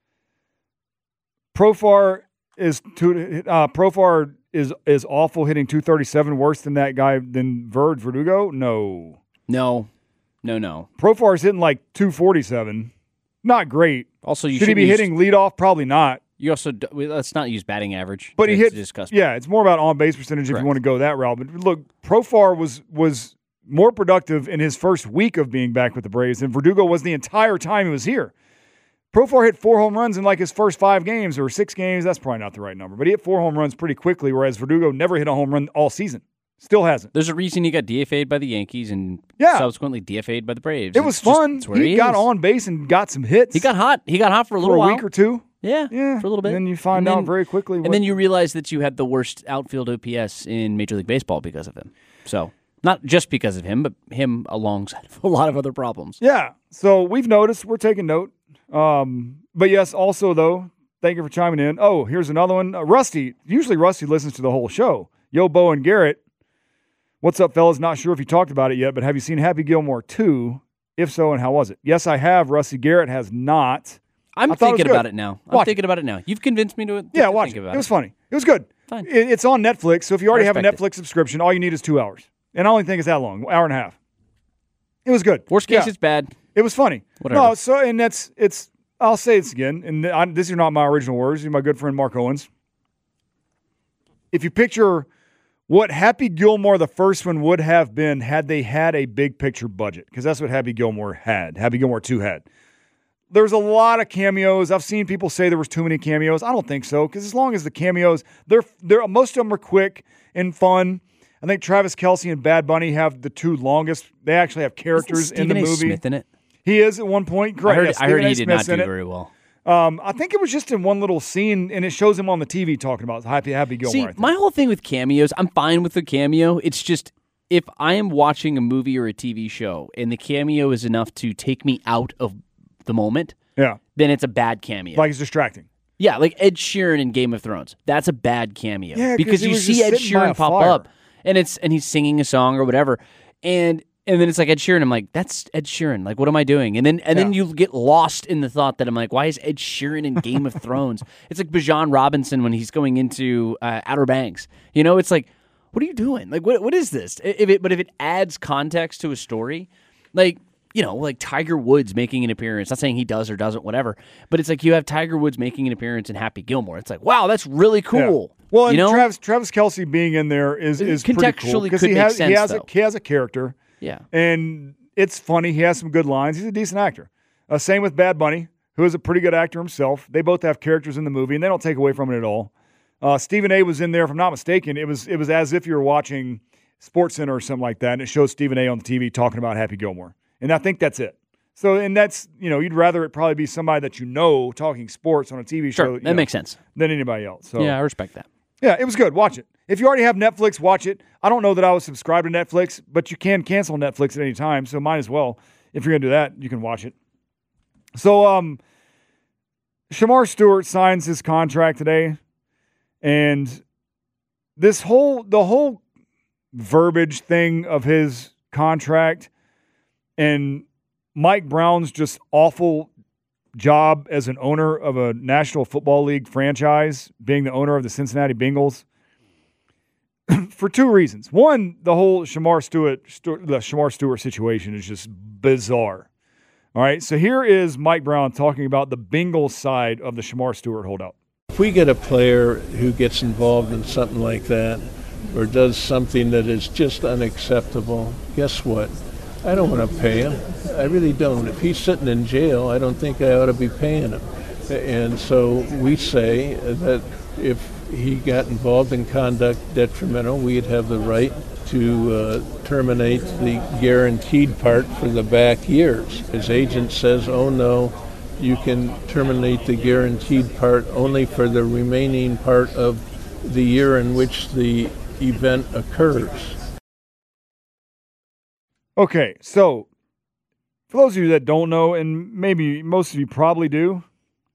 Profar is two, uh, Profar is is awful, hitting two thirty-seven, worse than that guy than Verd Verdugo. No, No, no, no. Profar is hitting like two forty-seven. Not great. Also, you should he be use, hitting leadoff? Probably not. You also let's not use batting average. But he hit. Discuss. Yeah, it's more about on base percentage Correct. if you want to go that route. But look, Profar was was more productive in his first week of being back with the Braves than Verdugo was the entire time he was here. Profar hit four home runs in like his first five games or six games. That's probably not the right number, but he hit four home runs pretty quickly, whereas Verdugo never hit a home run all season. Still hasn't. There's a reason he got D F A'd by the Yankees and yeah. subsequently D F A'd by the Braves. It was it's fun. Just, he, he got is. on base and got some hits. He got hot. He got hot for a little for a while. week or two. Yeah, yeah, for a little bit. And then you find and out then, very quickly. And what, then you realize that you had the worst outfield O P S in Major League Baseball because of him. So not just because of him, but him alongside a lot of other problems. Yeah. So we've noticed. We're taking note. Um, but yes, also though, thank you for chiming in. Oh, here's another one. Uh, Rusty. Usually Rusty listens to the whole show. Yo, Bo and Garrett. What's up, fellas? Not sure if you talked about it yet, but have you seen Happy Gilmore two? If so, and how was it? Yes, I have. Rusty Garrett has not. I'm I thought it was thinking good. about it now. I'm Watch thinking about it now. You've convinced me to, to Yeah, to watch think it. about It was funny. It was good. Fine. It, it's on Netflix, so if you already have a respect Netflix subscription, all you need is two hours. And I only think it's that long, hour and a half. It was good. Worst case, Yeah. it's bad. It was funny. Whatever. No, so and that's it's. I'll say this again, and I, this are not my original words. These are my good friend Mark Owens. If you picture what Happy Gilmore, the first one, would have been had they had a big picture budget, because that's what Happy Gilmore had. Happy Gilmore two had. There's a lot of cameos. I've seen people say there was too many cameos. I don't think so, because as long as the cameos, they're they're most of them are quick and fun. I think Travis Kelce and Bad Bunny have the two longest. They actually have characters Isn't in the Stephen A. movie. Smith in it? He is at one point. Correct. I heard, Yes, I heard Stephen A. he did Smith's not in do it. very well. Um, I think it was just in one little scene, and it shows him on the T V talking about Happy Happy Gilmore. See, I think. my whole thing with cameos, I'm fine with the cameo. It's just if I am watching a movie or a T V show and the cameo is enough to take me out of the moment, yeah, then it's a bad cameo. like it's distracting. Yeah, like Ed Sheeran in Game of Thrones. That's a bad cameo. Yeah, 'cause because he you was see just Ed sitting by a Sheeran pop fire. up and it's and he's singing a song or whatever. And and then it's like Ed Sheeran. I'm like, that's Ed Sheeran. Like, what am I doing? And then and then Yeah. you get lost in the thought that I'm like, why is Ed Sheeran in Game of Thrones? It's like Bijan Robinson when he's going into uh, Outer Banks. You know, it's like, what are you doing? Like, what what is this? If it, but if it adds context to a story, like, you know, like Tiger Woods making an appearance. Not saying he does or doesn't, whatever. But it's like you have Tiger Woods making an appearance in Happy Gilmore. It's like, wow, that's really cool. Yeah. Well, and you know? Travis Travis Kelce being in there is is pretty cool Contextually because could he make has he sense, has a though. he has a character. Yeah. And it's funny. He has some good lines. He's a decent actor. Uh, same with Bad Bunny, who is a pretty good actor himself. They both have characters in the movie, and they don't take away from it at all. Uh, Stephen A. was in there, if I'm not mistaken. It was it was as if you were watching SportsCenter or something like that, and it shows Stephen A. on the T V talking about Happy Gilmore. And I think that's it. So, and that's, you know, you'd rather it probably be somebody that you know talking sports on a T V Sure, show. that you know, makes sense. Than anybody else. So, Yeah, I respect that. yeah, it was good. Watch it. If you already have Netflix, watch it. I don't know that I was subscribed to Netflix, but you can cancel Netflix at any time, so might as well. If you're going to do that, you can watch it. So, um, Shamar Stewart signs his contract today, and this whole, the whole verbiage thing of his contract and Mike Brown's just awful job as an owner of a National Football League franchise, being the owner of the Cincinnati Bengals, for two reasons. One, the whole Shamar Stewart, Stewart, the Shamar Stewart situation is just bizarre. All right, so here is Mike Brown talking about the Bengals side of the Shamar Stewart holdout. If we get a player who gets involved in something like that or does something that is just unacceptable, guess what? I don't want to pay him. I really don't. If he's sitting in jail, I don't think I ought to be paying him. And so we say that if he got involved in conduct detrimental, we'd have the right to uh, terminate the guaranteed part for the back years. His agent says, oh no, you can terminate the guaranteed part only for the remaining part of the year in which the event occurs. Okay, so for those of you that don't know, and maybe most of you probably do,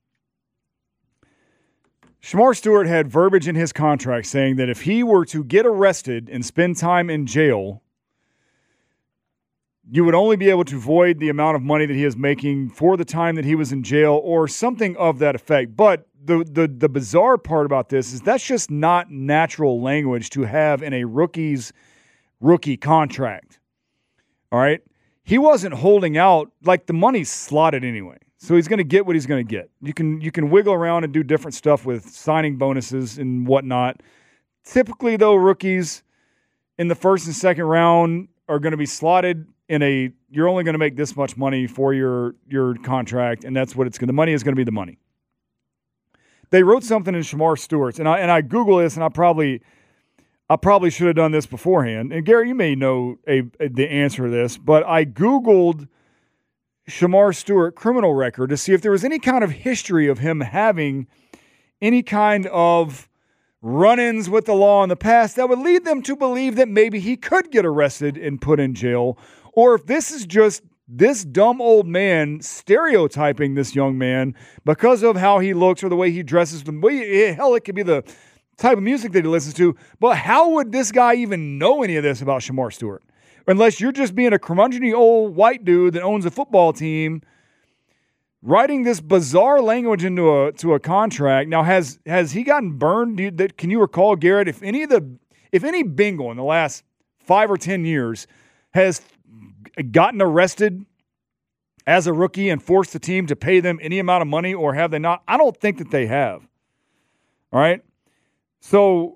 Shamar Stewart had verbiage in his contract saying that if he were to get arrested and spend time in jail, you would only be able to void the amount of money that he is making for the time that he was in jail or something of that effect. But the the the bizarre part about this is that's just not natural language to have in a rookie's rookie contract. All right? He wasn't holding out. Like, the money's slotted anyway. So he's going to get what he's going to get. You can you can wiggle around and do different stuff with signing bonuses and whatnot. Typically, though, rookies in the first and second round are going to be slotted in a, you're only going to make this much money for your your contract, and that's what it's going to, the money is going to be the money. They wrote something in Shamar Stewart's, and I and I Google this, and I probably I probably should have done this beforehand. And Gary, you may know a, a, the answer to this, but I Googled Shamar Stewart criminal record to see if there was any kind of history of him having any kind of run-ins with the law in the past that would lead them to believe that maybe he could get arrested and put in jail, or if this is just this dumb old man stereotyping this young man because of how he looks or the way he dresses. The way, hell, it could be the type of music that he listens to. But how would this guy even know any of this about Shamar Stewart? Unless you're just being a curmudgeony old white dude that owns a football team, writing this bizarre language into a to a contract. Now, has has he gotten burned? Do you, that, can you recall, Garrett, if any of the if any bingo in the last five or ten years has gotten arrested as a rookie and forced the team to pay them any amount of money, or have they not? I don't think that they have. All right, so.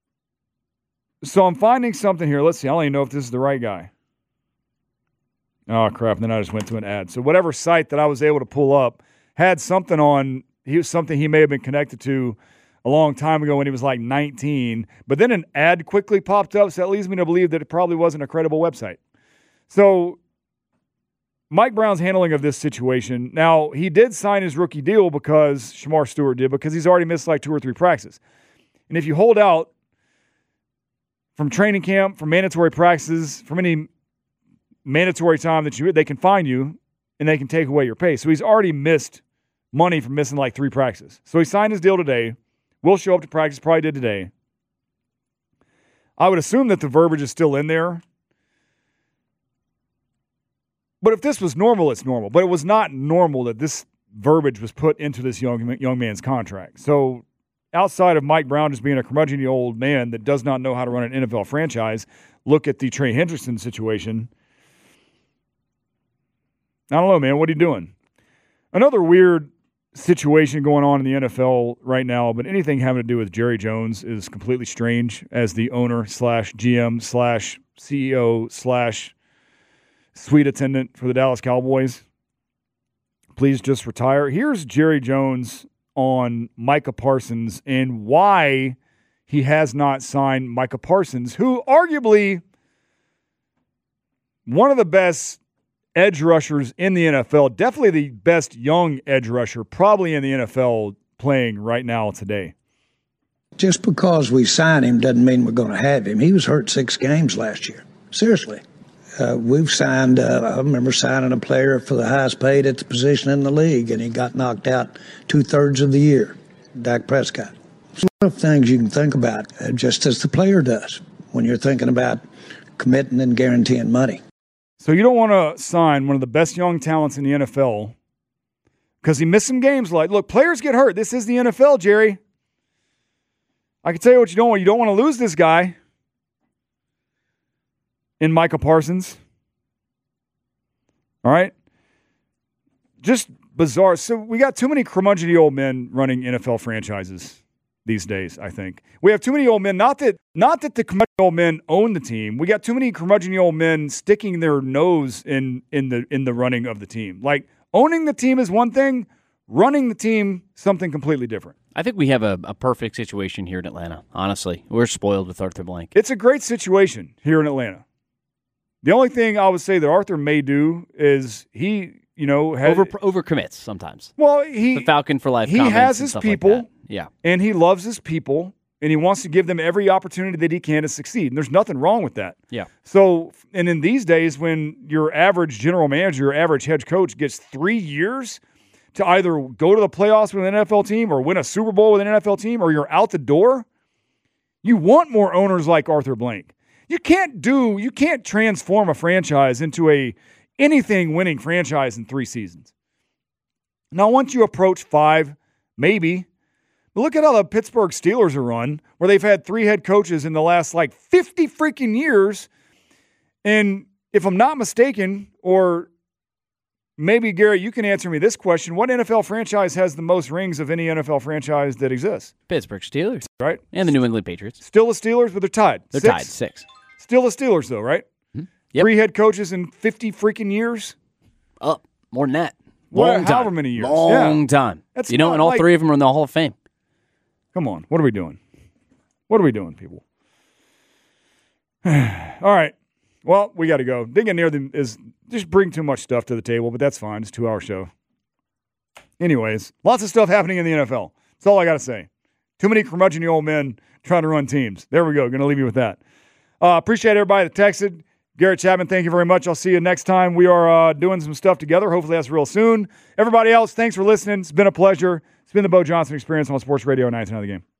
So I'm finding something here. Let's see. I don't even know if this is the right guy. Oh, crap. And then I just went to an ad. So whatever site that I was able to pull up had something on, he was something he may have been connected to a long time ago when he was like nineteen. But then an ad quickly popped up, so that leads me to believe that it probably wasn't a credible website. So Mike Brown's handling of this situation. Now, he did sign his rookie deal because Shamar Stewart did, because he's already missed like two or three practices. And if you hold out from training camp, from mandatory practices, from any mandatory time that you they can find you, and they can take away your pay. So he's already missed money from missing like three practices. So he signed his deal today. Will show up to practice, probably did today. I would assume that the verbiage is still in there. But if this was normal, it's normal. But it was not normal that this verbiage was put into this young young man's contract. So outside of Mike Brown just being a curmudgeony old man that does not know how to run an N F L franchise, look at the Trey Hendrickson situation. I don't know, man. What are you doing? Another weird situation going on in the N F L right now, but anything having to do with Jerry Jones is completely strange as the owner slash G M slash C E O slash suite attendant for the Dallas Cowboys. Please just retire. Here's Jerry Jones on Micah Parsons and why he has not signed Micah Parsons, who arguably one of the best edge rushers in the N F L, definitely the best young edge rusher probably in the N F L playing right now today. Just because we sign him doesn't mean we're going to have him. He was hurt six games last year. Seriously. Uh, we've signed, uh, I remember signing a player for the highest paid at the position in the league, and he got knocked out two-thirds of the year, Dak Prescott. There's a lot of things you can think about, uh, just as the player does, when you're thinking about committing and guaranteeing money. So you don't want to sign one of the best young talents in the N F L because he missed some games. Like, look, players get hurt. This is the N F L, Jerry. I can tell you what you don't want. You don't want to lose this guy in Micah Parsons. All right? Just bizarre. So we got too many curmudgeony old men running N F L franchises these days, I think. We have too many old men. Not that not that the curmudgeony old men own the team. We got too many curmudgeony old men sticking their nose in in the in the running of the team. Like, owning the team is one thing, running the team something completely different. I think we have a, a perfect situation here in Atlanta, honestly. We're spoiled with Arthur Blank. It's a great situation here in Atlanta. The only thing I would say that Arthur may do is he, you know, has, Over overcommits sometimes. Well, he the Falcon for life. He has his people, like yeah, and he loves his people, and he wants to give them every opportunity that he can to succeed. And there's nothing wrong with that. Yeah. So, and in these days, when your average general manager, your average head coach gets three years to either go to the playoffs with an N F L team or win a Super Bowl with an N F L team, or you're out the door, you want more owners like Arthur Blank. You can't do, you can't transform a franchise into a anything winning franchise in three seasons. Now, once you approach five, maybe. But look at how the Pittsburgh Steelers are run, where they've had three head coaches in the last like fifty freaking years. And if I'm not mistaken, or maybe, Garrett, you can answer me this question. What N F L franchise has the most rings of any N F L franchise that exists? Pittsburgh Steelers. Right? And the New England Patriots. Still the Steelers, but they're tied. They're Six? tied, six. Still the Steelers, though, right? Mm-hmm. Yep. Three head coaches in fifty freaking years? Oh, more than that. Well, Long time. however many years. Long yeah. time. That's you know, and all like, three of them are in the Hall of Fame. Come on. What are we doing? What are we doing, people? All right. Well, we got to go. Digging near them is just bring too much stuff to the table, but that's fine. It's a two-hour show. Anyways, lots of stuff happening in the N F L. That's all I got to say. Too many curmudgeon old men trying to run teams. There we go. Going to leave you with that. Uh, appreciate everybody that texted. Garrett Chapman, thank you very much. I'll see you next time. We are uh, doing some stuff together. Hopefully that's real soon. Everybody else, thanks for listening. It's been a pleasure. It's been the Bo Johnson Experience on Sports Radio ninety-nine The Game.